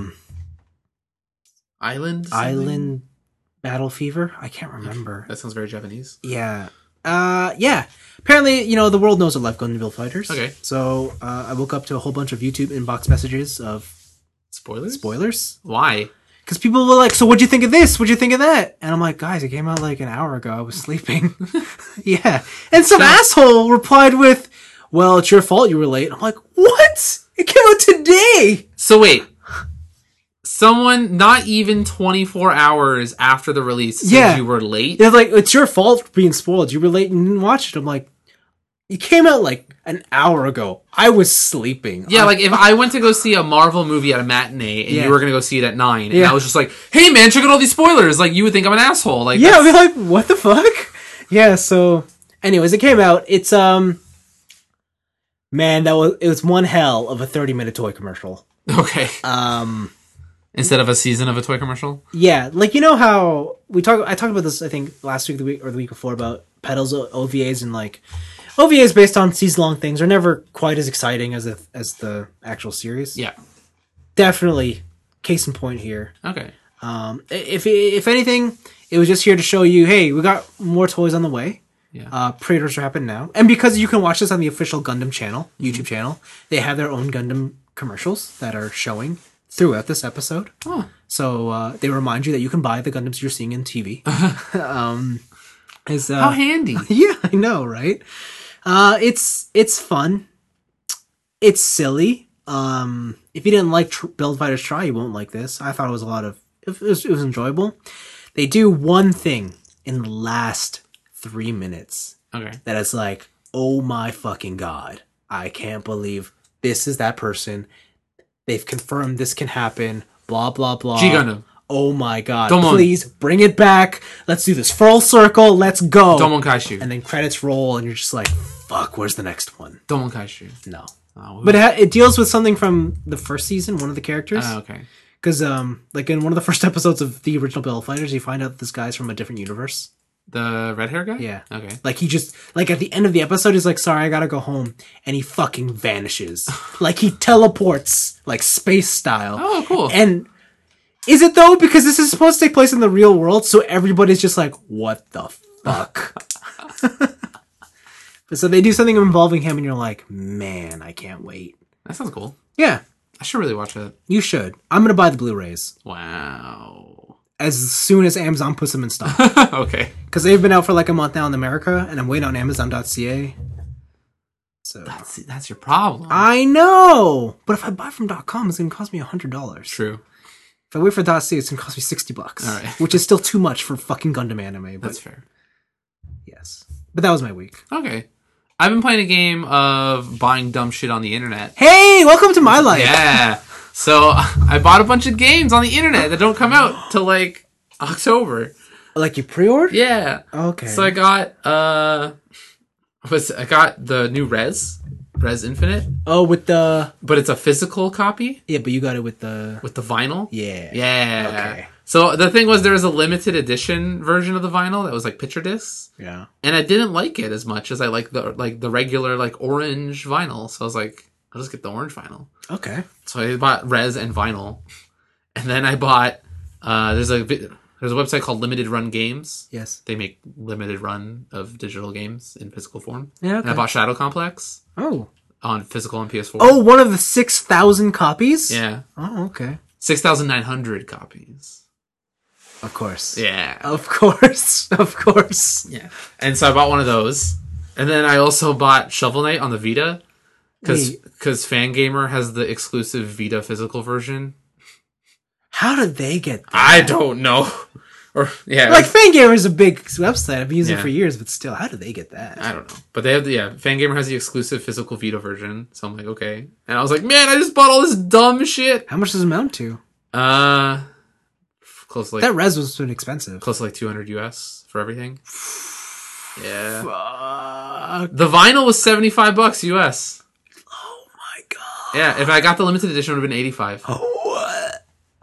Island Battle Fever. I can't remember. That sounds very Japanese. Yeah. Yeah. Apparently, the world knows I love Gundam Build Fighters. Okay. So, I woke up to a whole bunch of YouTube inbox messages of spoilers. Why? Because people were like, so what'd you think of this? What'd you think of that? And I'm like, guys, it came out like an hour ago. I was sleeping. Yeah. And some asshole replied with, well, it's your fault you were late. I'm like, what? It came out today. So wait. Someone not even 24 hours after the release said you were late? They're like, it's your fault for being spoiled. You were late and didn't watch it. I'm like, it came out like an hour ago. I was sleeping. Yeah, like if I went to go see a Marvel movie at a matinee and you were going to go see it at 9 and I was just like, hey man, check out all these spoilers. Like, you would think I'm an asshole. Like, yeah, I'd be like, what the fuck? Yeah, so anyways, it came out. It's, man, it was one hell of a 30-minute toy commercial. Okay. Instead of a season of a toy commercial? Yeah, like, you know how I talked about this, I think, last week, the week before, about Pedal's OVAs, and like, OVAs based on season-long things are never quite as exciting as the actual series. Yeah. Definitely Case in point here. Okay. If anything, it was just here to show you, hey, we got more toys on the way. Yeah. Pre-orders are happening now. And because you can watch this on the official Gundam channel, YouTube channel, they have their own Gundam commercials that are showing throughout this episode. Oh. So they remind you that you can buy the Gundams you're seeing in TV. How handy. Yeah, I know, right? It's fun. It's silly. If you didn't like Build Fighters Try, you won't like this. I thought it was enjoyable. They do one thing in the last 3 minutes. Okay. That is like, oh my fucking god. I can't believe this is that person. They've confirmed this can happen. Blah, blah, blah. G Gundam. Oh my god. Domon. Please bring it back. Let's do this full circle. Let's go. Domon Kaishu. And then credits roll and you're just like, fuck, where's the next one? Domon Kaishu. No. Oh, But it deals with something from the first season, one of the characters. okay. Because, like, in one of the first episodes of the original Build Fighters, you find out that this guy's from a different universe. The red hair guy? Yeah. Okay. Like, he just, like, at the end of the episode, he's like, sorry, I gotta go home. And he fucking vanishes. Like, he teleports, like, space style. Oh, cool. And is it, though? Because this is supposed to take place in the real world, so everybody's just like, what the fuck? So they do something involving him, and you're like, man, I can't wait. That sounds cool. Yeah, I should really watch that. you should. I'm gonna buy the Blu-rays Wow. as soon as Amazon puts them in stock. Okay. Because they've been out for like a month now in America, and I'm waiting on Amazon.ca. So That's your problem. I know, but if I buy from .com, it's gonna cost me $100. True. If I wait for .ca, it's gonna cost me $60. All right. Which is still too much for fucking Gundam anime. But That's fair. yes, but that was my week. Okay. I've been playing a game of buying dumb shit on the internet. Hey, welcome to my life. Yeah. So I bought a bunch of games on the internet that don't come out till like October. Like you pre-ordered? Yeah. Okay. So I got I got the new Res Infinite, Oh, with the but it's a physical copy yeah, but you got it with the with the vinyl. yeah. Yeah. Okay. So the thing was, there was a limited edition version of the vinyl that was like picture discs, Yeah. and I didn't like it as much as I like the regular like orange vinyl. So I was like, I'll just get the orange vinyl. Okay. So I bought Res and vinyl, and then I bought there's a website called Limited Run Games. Yes. They make limited run of digital games in physical form. Yeah. And I Okay. bought Shadow Complex Oh. on physical on PS4. Oh, one of the 6,000 copies? Yeah. Oh, okay. 6,900 copies. Of course. Yeah. Of course. Of course. Yeah. And so I bought one of those. And then I also bought Shovel Knight on the Vita. Wait. Because Fangamer has the exclusive Vita physical version. How did they get that? I don't know. Or, yeah. Like, Fangamer is a big website. I've been using it Yeah. for years, but still, how did they get that? I don't know. But they have Fangamer has the exclusive physical Vita version. So I'm like, okay. And I was like, man, I just bought all this dumb shit. How much does it amount to? Close to like That res was been expensive. close to like 200 US for everything. Yeah. Fuck. The vinyl was $75 US. Oh my god. Yeah, if I got the limited edition, it would have been 85. What?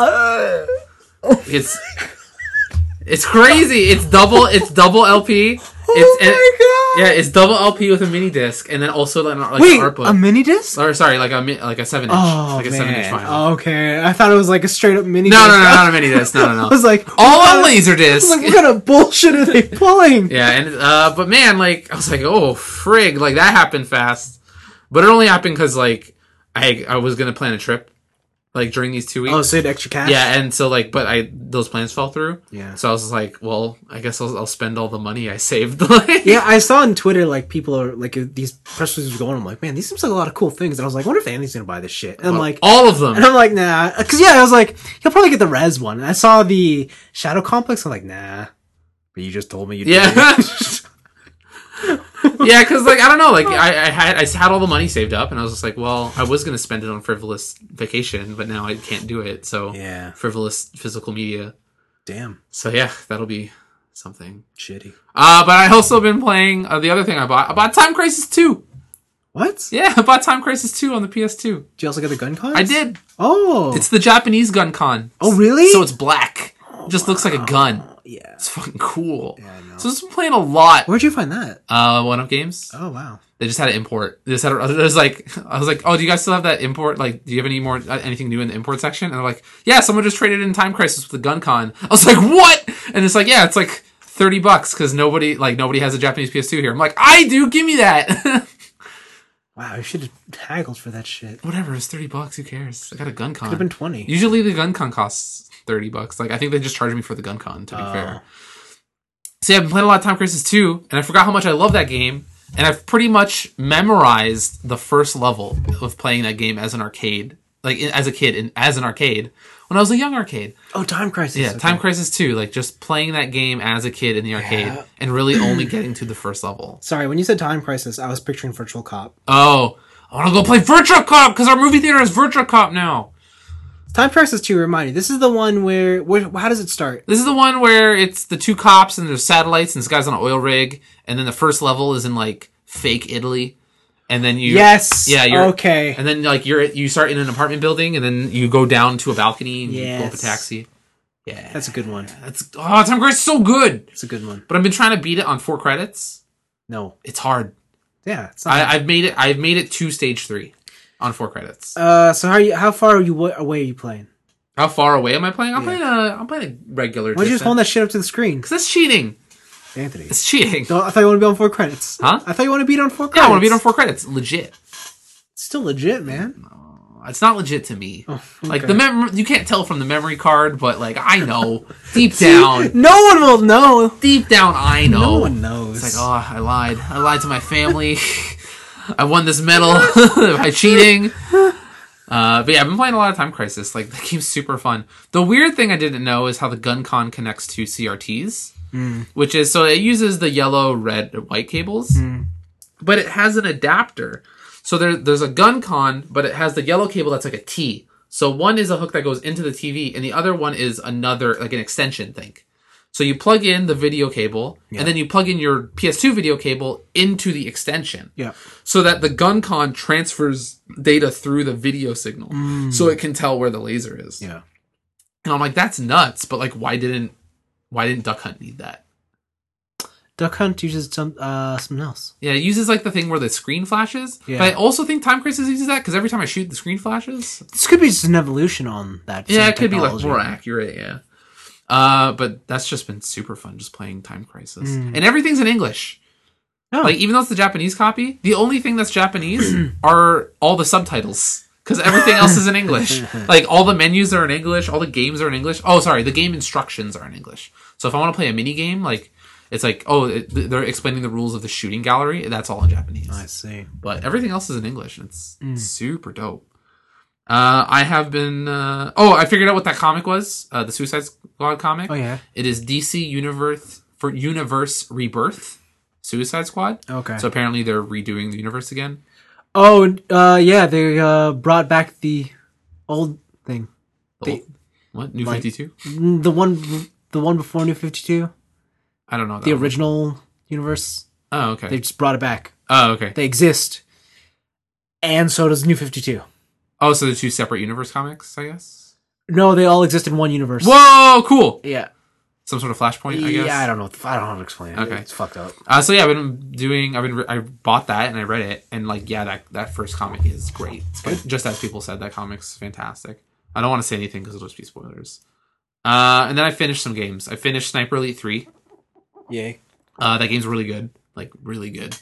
It's crazy. It's double LP. Yeah, it's double LP with a mini disc, and then also like Wait, an art book. a mini disc? Or sorry, like a 7-inch, Oh, like a man. 7-inch vinyl. Okay, I thought it was like a straight up mini No, disc. no, not a mini disc. No, I was like, all what on kind of- laser I was disc. like, what kind of bullshit are they pulling? Yeah, and but man, like I was like, oh frig, like that happened fast, but it only happened because like I was gonna plan a trip, like during these 2 weeks. Oh, so you had extra cash? Yeah, and so like, but those plans fell through. Yeah. So I was just like, well, I guess I'll spend all the money I saved. Yeah, I saw on Twitter, like, people are, like, these press releases were going, I'm like, man, these seems like a lot of cool things. And I was like, I wonder if Andy's gonna buy this shit. And I'm like, all of them. and I'm like, nah. Cause yeah, I was like, he'll probably get the res one. And I saw the Shadow Complex, I'm like, nah. But you just told me you did. Yeah. Yeah, because like I don't know, like I had all the money saved up, and I was just like, well, I was gonna spend it on frivolous vacation, but now I can't do it. So Yeah. frivolous physical media. Damn. So yeah, that'll be something. Shitty. But I also been playing the other thing I bought Time Crisis 2. What? Yeah, I bought Time Crisis 2 on the PS2. Did you also get the gun cards? I did. Oh. It's the Japanese gun con. Oh, really? So it's black. It just looks like a gun. Yeah. It's fucking cool. Yeah, I know. So I've been playing a lot. Where'd you find that? One Up Games. Oh, wow. They just had to import. They just had. There's like, I was like, oh, do you guys still have that import? Like, do you have any more anything new in the import section? And they're like, yeah, someone just traded in Time Crisis with the gun con. I was like, what? And it's like, yeah, it's like $30 because nobody has a Japanese PS2 here. I'm like, I do. Give me that. Wow, you should have haggled for that shit. Whatever. It's $30. Who cares? I got a gun con. Could have been 20. Usually the gun con costs $30. Like I think they just charged me for the gun con. To be fair. So yeah, I've been playing a lot of Time Crisis 2, and I forgot how much I love that game And I've pretty much memorized the first level of playing that game as an arcade, like as a kid, as an arcade when I was a young arcade. Oh, Time Crisis. Yeah, okay. Time Crisis 2, like just playing that game as a kid in the arcade and really only getting to the first level. Sorry, when you said Time Crisis, I was picturing Virtual Cop. Oh, I want to go play Virtua Cop because our movie theater is Virtua Cop now. Time Crisis 2, remind me, this is the one where how does it start? This is the one where it's the two cops and there's satellites and this guy's on an oil rig, and then the first level is in like fake Italy. And then you're okay. And then like you start in an apartment building, and then you go down to a balcony and you go up a taxi. Yeah, that's a good one. Time Crisis is so good. It's a good one. But I've been trying to beat it on 4 credits. No, it's hard. Yeah, it's not I've made it to stage 3 on 4 credits. So how far away are you playing? How far away am I playing? I'm playing a regular. Why don't you just hold that shit up to the screen? Because that's cheating. Anthony, it's cheating. I thought you want to be on 4 credits. Huh? I thought you want to beat on 4 credits. Yeah, I want to beat on 4 credits. Legit. It's still legit, man. No, it's not legit to me. Oh, okay. Like you can't tell from the memory card, but like I know deep down. No one will know. Deep down, I know. No one knows. It's like, oh, I lied. I lied to my family. I won this medal by cheating. But yeah, I've been playing a lot of Time Crisis. Like, the game's super fun. The weird thing I didn't know is how the GunCon connects to CRTs. Which is, so it uses the yellow, red, white cables. But it has an adapter. So there's a GunCon, but it has the yellow cable that's like a T. So one is a hook that goes into the TV, and the other one is another, like an extension thing. So you plug in the video cable, and then you plug in your PS2 video cable into the extension. Yeah. So that the GunCon transfers data through the video signal, so it can tell where the laser is. Yeah. And I'm like, that's nuts. But like, why didn't Duck Hunt need that? Duck Hunt uses something else. Yeah, it uses like the thing where the screen flashes. Yeah. But I also think Time Crisis uses that because every time I shoot, the screen flashes. This could be just an evolution on that. Yeah, it could be like more accurate. Yeah. But that's just been super fun, just playing Time Crisis. And everything's in English. Oh. Like, even though it's the Japanese copy, the only thing that's Japanese are all the subtitles. Because everything else is in English. Like, all the menus are in English, all the games are in English. Oh, sorry, the game instructions are in English. So if I want to play a mini game, like, it's like, they're explaining the rules of the shooting gallery. That's all in Japanese. I see. But everything else is in English, and it's super dope. I have been... I figured out what that comic was. The Suicide Squad comic. Oh, yeah. It is DC Universe Rebirth Suicide Squad. Okay. So apparently they're redoing the universe again. Oh, yeah, they brought back the old thing. What? New 52? The one before New 52. I don't know. The original universe. Oh, okay. They just brought it back. Oh, okay. They exist. And so does New 52. Oh, so they're 2 separate universe comics, I guess? No, they all exist in one universe. Whoa, cool. Yeah. Some sort of Flashpoint, I guess? Yeah, I don't know how to explain it. Okay. It's fucked up. So yeah, I bought that and I read it, and like, yeah, that first comic is great. Just as people said, that comic's fantastic. I don't want to say anything because it'll just be spoilers. And then I finished some games. I finished Sniper Elite 3. Yay. That game's really good. Like, really good.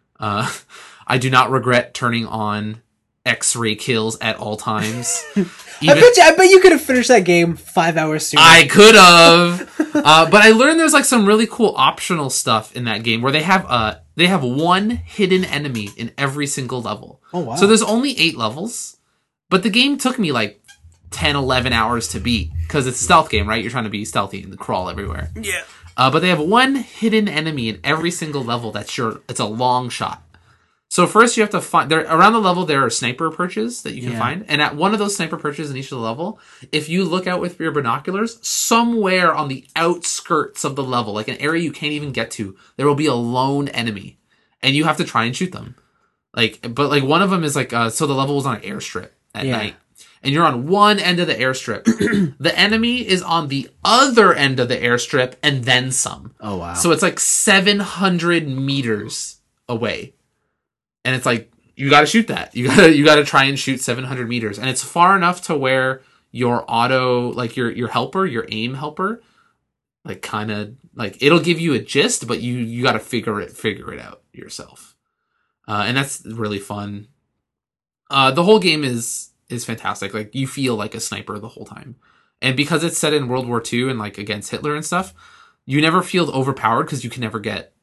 I do not regret turning on X-ray kills at all times. I bet you could have finished that game 5 hours sooner. I could have. But I learned there's like some really cool optional stuff in that game where they have one hidden enemy in every single level. Oh, wow. So there's only 8 levels, but the game took me like 10, 11 hours to beat because it's a stealth game, right? You're trying to be stealthy and crawl everywhere. Yeah. But they have one hidden enemy in every single level it's a long shot. So first you have to find... around the level, there are sniper perches that you can find. And at one of those sniper perches in each of the level, if you look out with your binoculars, somewhere on the outskirts of the level, like an area you can't even get to, there will be a lone enemy. And you have to try and shoot them. But one of them is like... so the level was on an airstrip at night. And you're on one end of the airstrip. The enemy is on the other end of the airstrip and then some. Oh, wow. So it's like 700 meters away. And it's like, you got to shoot that. You got to try and shoot 700 meters. And it's far enough to where your auto, like your helper, your aim helper, like kind of like it'll give you a gist, but you got to figure it out yourself. And that's really fun. The whole game is fantastic. Like, you feel like a sniper the whole time. And because it's set in World War II and like against Hitler and stuff, you never feel overpowered because you can never get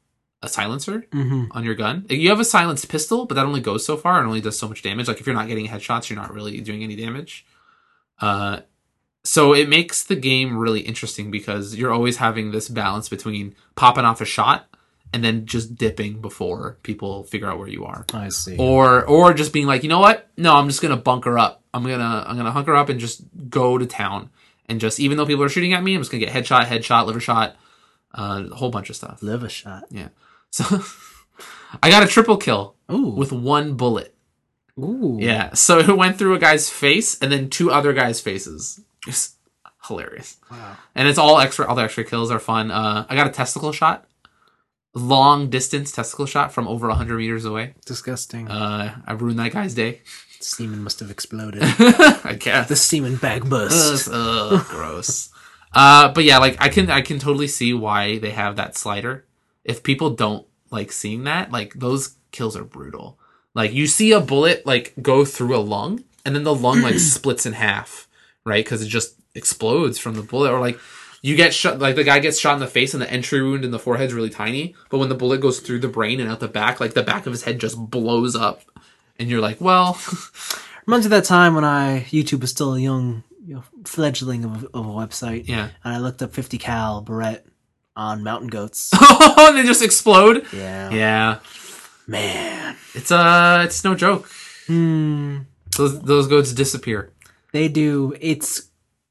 a silencer Mm-hmm. on your gun. You have a silenced pistol, but that only goes so far and only does so much damage. Like if you're not getting headshots, you're not really doing any damage. So it makes the game really interesting because you're always having this balance between popping off a shot and then just dipping before people figure out where you are. I see. Or just being like, you know what? No, I'm just gonna bunker up. I'm gonna hunker up and just go to town. And just, even though people are shooting at me, I'm just gonna get headshot, liver shot, a whole bunch of stuff. Liver shot. Yeah. So I got a triple kill Ooh. with one bullet. Ooh. Yeah. So it went through a guy's face and then 2 other guys' faces. Just hilarious. Wow. And it's all extra. All the extra kills are fun. I got a testicle shot. Long distance testicle shot from over 100 meters away. Disgusting. I ruined that guy's day. Semen must have exploded. I guess. The semen bag burst. Gross. But yeah, like I can totally see why they have that slider. If people don't like seeing that, like those kills are brutal. Like you see a bullet like go through a lung, and then the lung like splits in half, right? Because it just explodes from the bullet, or like you get shot, like the guy gets shot in the face, and the entry wound in the forehead's really tiny, but when the bullet goes through the brain and out the back, like the back of his head just blows up, and you're like, well. Reminds me of that time when YouTube was still a young fledgling of a website. Yeah. And I looked up 50 cal Barrett on mountain goats. Oh, they just explode. Yeah. Yeah. Man. It's no joke. Those goats disappear. They do. It's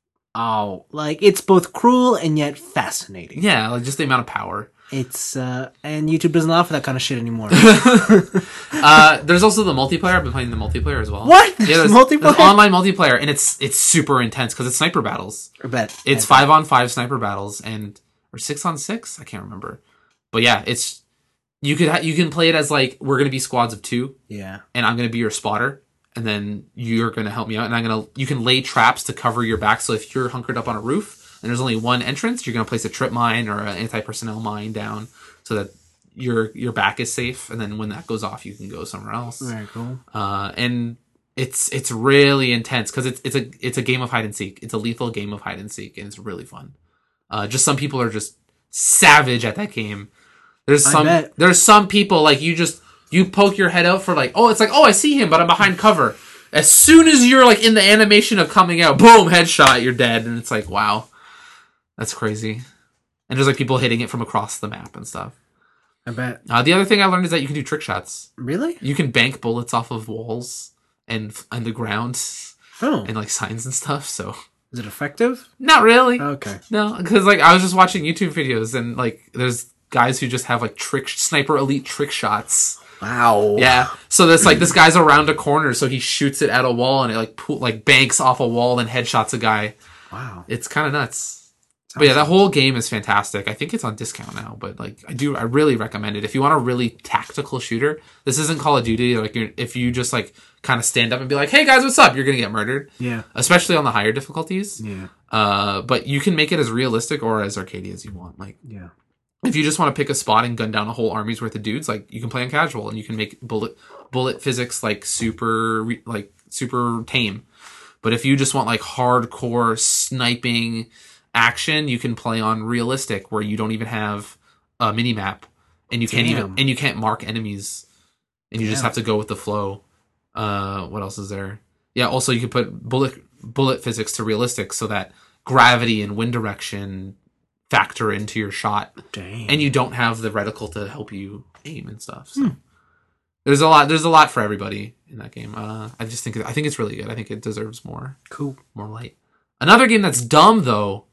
it's both cruel and yet fascinating. Yeah, like just the amount of power. It's and YouTube doesn't offer that kind of shit anymore. There's also the multiplayer. I've been playing the multiplayer as well. What? Yeah, there's online multiplayer, and it's super intense because it's sniper battles. I bet. It's 5-on-5 sniper battles or 6-on-6. I can't remember, but yeah, it's you can play it as like we're gonna be squads of 2. Yeah. And I'm gonna be your spotter, and then you're gonna help me out, and you can lay traps to cover your back. So if you're hunkered up on a roof and there's only one entrance, you're gonna place a trip mine or an anti-personnel mine down so that your back is safe, and then when that goes off, you can go somewhere else. Very cool. And it's really intense because it's a game of hide and seek. It's a lethal game of hide and seek, and it's really fun. Just some people are just savage at that game. There's some people like you poke your head out for like, it's like, I see him, but I'm behind cover. As soon as you're like in the animation of coming out, boom, headshot, you're dead, and it's like, wow, that's crazy. And there's like people hitting it from across the map and stuff. I bet. The other thing I learned is that you can do trick shots. Really? You can bank bullets off of walls and the ground and like signs and stuff. So is it effective? Not really. Okay. No, because like I was just watching YouTube videos and like there's guys who just have like sniper elite trick shots. Wow. Yeah. So there's like this guy's around a corner, so he shoots it at a wall and it like banks off a wall and headshots a guy. Wow. It's kind of nuts. But yeah, that whole game is fantastic. I think it's on discount now, but like I really recommend it. If you want a really tactical shooter, this isn't Call of Duty. Like if you just like kind of stand up and be like, "Hey guys, what's up?" You're gonna get murdered. Yeah. Especially on the higher difficulties. Yeah. But you can make it as realistic or as arcadey as you want. Like, yeah. If you just want to pick a spot and gun down a whole army's worth of dudes, like you can play on casual and you can make bullet physics like super tame. But if you just want like hardcore sniping action, you can play on realistic where you don't even have a mini map and you can't mark enemies and you just have to go with the flow. What else is there? Yeah, also you can put bullet physics to realistic so that gravity and wind direction factor into your shot. Dang. And you don't have the reticle to help you aim and stuff. So there's a lot for everybody in that game. I think it's really good. I think it deserves more light. Another game that's dumb though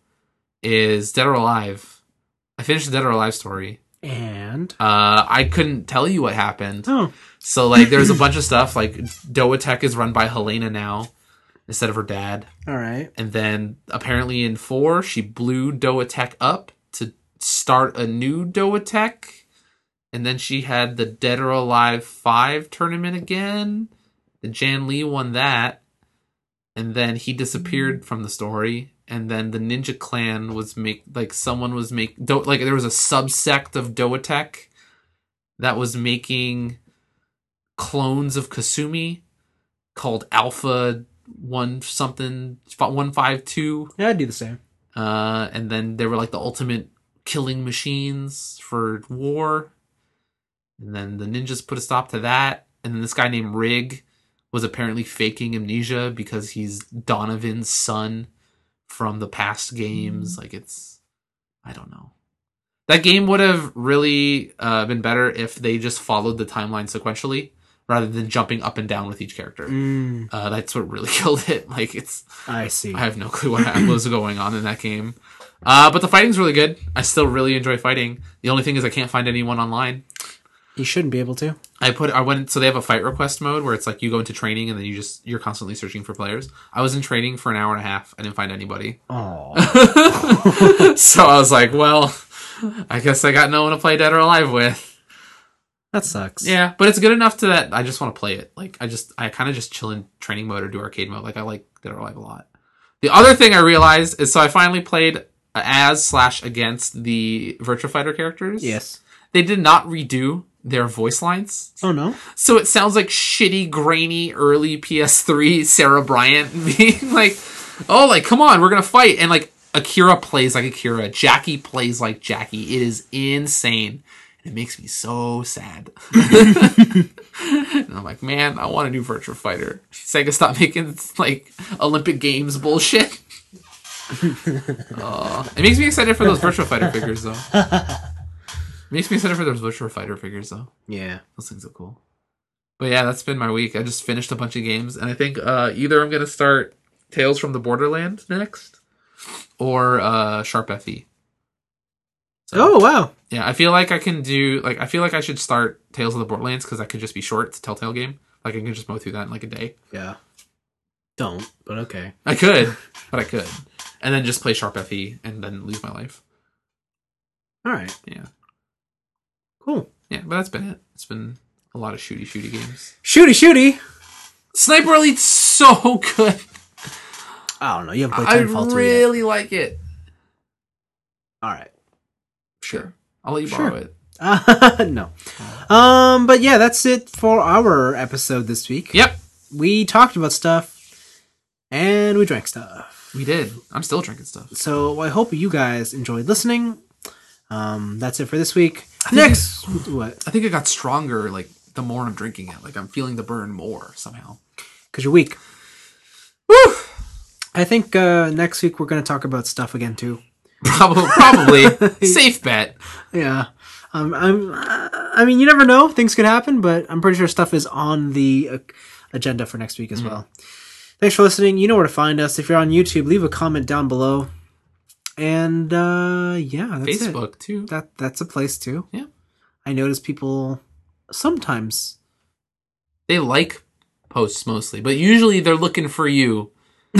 is Dead or Alive. I finished the Dead or Alive story. And I couldn't tell you what happened. Oh. So like there's a bunch of stuff like Doatech is run by Helena now instead of her dad. All right. And then apparently in 4 she blew Doatech up to start a new Doatech. And then she had the Dead or Alive 5 tournament again. And Jan Lee won that. And then he disappeared from the story. And then the Ninja Clan was there was a subsect of Doatech that was making clones of Kasumi called Alpha 152. Yeah, I'd do the same. And then they were like the ultimate killing machines for war. And then the ninjas put a stop to that. And then this guy named Rig was apparently faking amnesia because he's Donovan's son from the past games. Like, I don't know. That game would have really been better if they just followed the timeline sequentially rather than jumping up and down with each character. That's what really killed it. Like, I see. I have no clue what was going on in that game. But the fighting's really good. I still really enjoy fighting. The only thing is I can't find anyone online. You shouldn't be able to. So they have a fight request mode where it's like you go into training and then you're constantly searching for players. I was in training for an hour and a half. I didn't find anybody. Oh. So I was like, well, I guess I got no one to play Dead or Alive with. That sucks. Yeah, but it's good enough to that I just want to play it. Like, I kind of just chill in training mode or do arcade mode. Like, I like Dead or Alive a lot. The other thing I realized is, so I finally played as/against the Virtua Fighter characters. Yes. They did not redo their voice lines. Oh, no? So it sounds like shitty, grainy, early PS3 Sarah Bryant being like, oh, like, come on, we're going to fight. And, like, Akira plays like Akira. Jackie plays like Jackie. It is insane. It makes me so sad. And I'm like, man, I want a new Virtua Fighter. Sega, stop making, like, Olympic Games bullshit. It makes me excited for those Virtua Fighter figures, though. Yeah. Those things are cool. But yeah, that's been my week. I just finished a bunch of games, and I think either I'm going to start Tales from the Borderland next, or Sharp FE. So, oh, wow. Yeah, I feel like I can do, like, I feel like I should start Tales of the Borderlands because that could just be short. It's a Telltale game. Like, I can just mow through that in like a day. Yeah. Don't, but okay. I could, but I could. And then just play Sharp FE and then lose my life. All right. Yeah. Cool. Yeah, but that's been it. It's been a lot of shooty games. Shooty! Sniper Elite's so good. I don't know. You haven't played Titanfall 2 yet. I really like it. All right. Sure. I'll let you borrow it. No. But yeah, that's it for our episode this week. Yep. We talked about stuff, and we drank stuff. We did. I'm still drinking stuff. So I hope you guys enjoyed listening. That's it for this week. Next, what? I think it got stronger, like, the more I'm drinking it. Like, I'm feeling the burn more, somehow. Because you're weak. Woo! I think next week we're going to talk about stuff again, too. Probably. Safe bet. Yeah. I mean, you never know. Things could happen, but I'm pretty sure stuff is on the agenda for next week as well. Thanks for listening. You know where to find us. If you're on YouTube, leave a comment down below. And, yeah, that's Facebook, it. too. That's a place, too. Yeah. I notice people sometimes... They like posts mostly, but usually they're looking for you.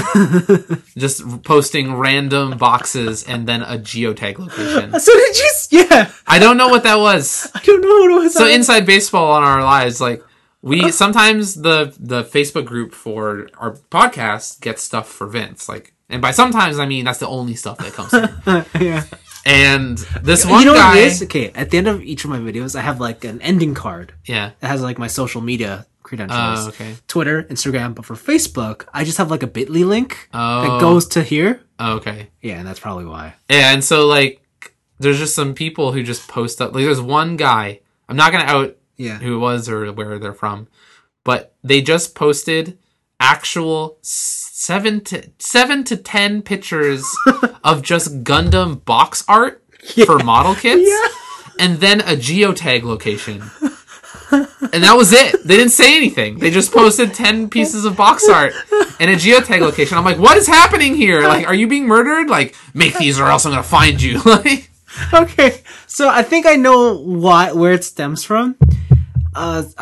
Just posting random boxes and then a geotag location. So did you... Yeah. I don't know what that was. I don't know what it was. So inside baseball on our lives, like, we sometimes the Facebook group for our podcast gets stuff for Vince, like, and by sometimes I mean that's the only stuff that comes in. Yeah. And this one guy, what it is? Okay, at the end of each of my videos, I have like an ending card. Yeah. That has like my social media credentials. Okay. Twitter, Instagram, but for Facebook, I just have like a Bitly link Oh. that goes to here. Okay. Yeah, and that's probably why. Yeah, and so like there's just some people who just post up. Like there's one guy. I'm not gonna out who it was or where they're from, but they just posted actual 7 to 10 pictures of just Gundam box art for model kits, and then a geotag location. And that was it. They didn't say anything. They just posted 10 pieces of box art and a geotag location. I'm like, what is happening here? Like, are you being murdered? Like, make these or else I'm gonna find you. Like, okay, so I think I know where it stems from. What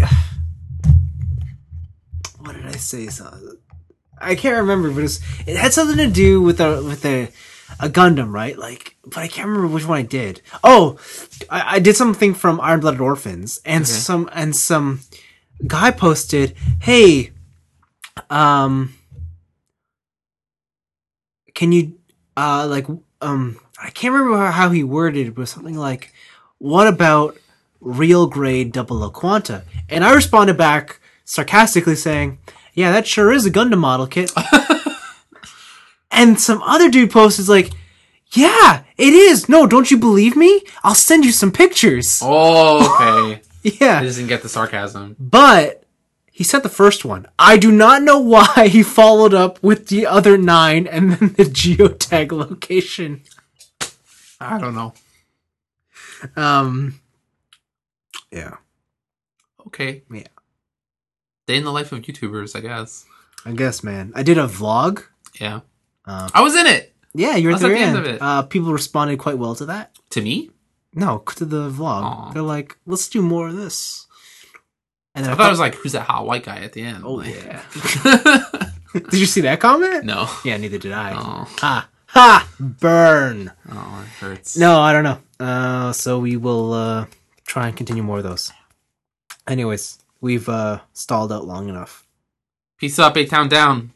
did I say? I can't remember, but it had something to do with a Gundam, right? Like, but I can't remember which one I did. Oh, I did something from Iron Blooded Orphans, and some guy posted, "Hey, can you I can't remember how he worded it, but something like, what about real grade Double O Quanta?" And I responded back sarcastically saying, "Yeah, that sure is a Gundam model kit." And some other dude posted like, "Yeah, it is. No, don't you believe me? I'll send you some pictures." oh, okay. Yeah. He doesn't get the sarcasm. But he sent the first one. I do not know why he followed up with the other 9 and then the geotag location. I don't know. Yeah. Okay. Yeah. Day in the life of YouTubers, I guess. I guess, man. I did a vlog. Yeah. I was in it! Yeah, you were at I was the at the end end of it. People responded quite well to that. To me? No, to the vlog. Aw. They're like, let's do more of this. And then I thought it was like, who's that hot white guy at the end? oh, Like- yeah. Did you see that comment? No. Yeah, neither did I. Oh. Ha! Ha! Burn! Oh, it hurts. No, I don't know. So we will try and continue more of those. Anyways, we've stalled out long enough. Peace up, A-Town down.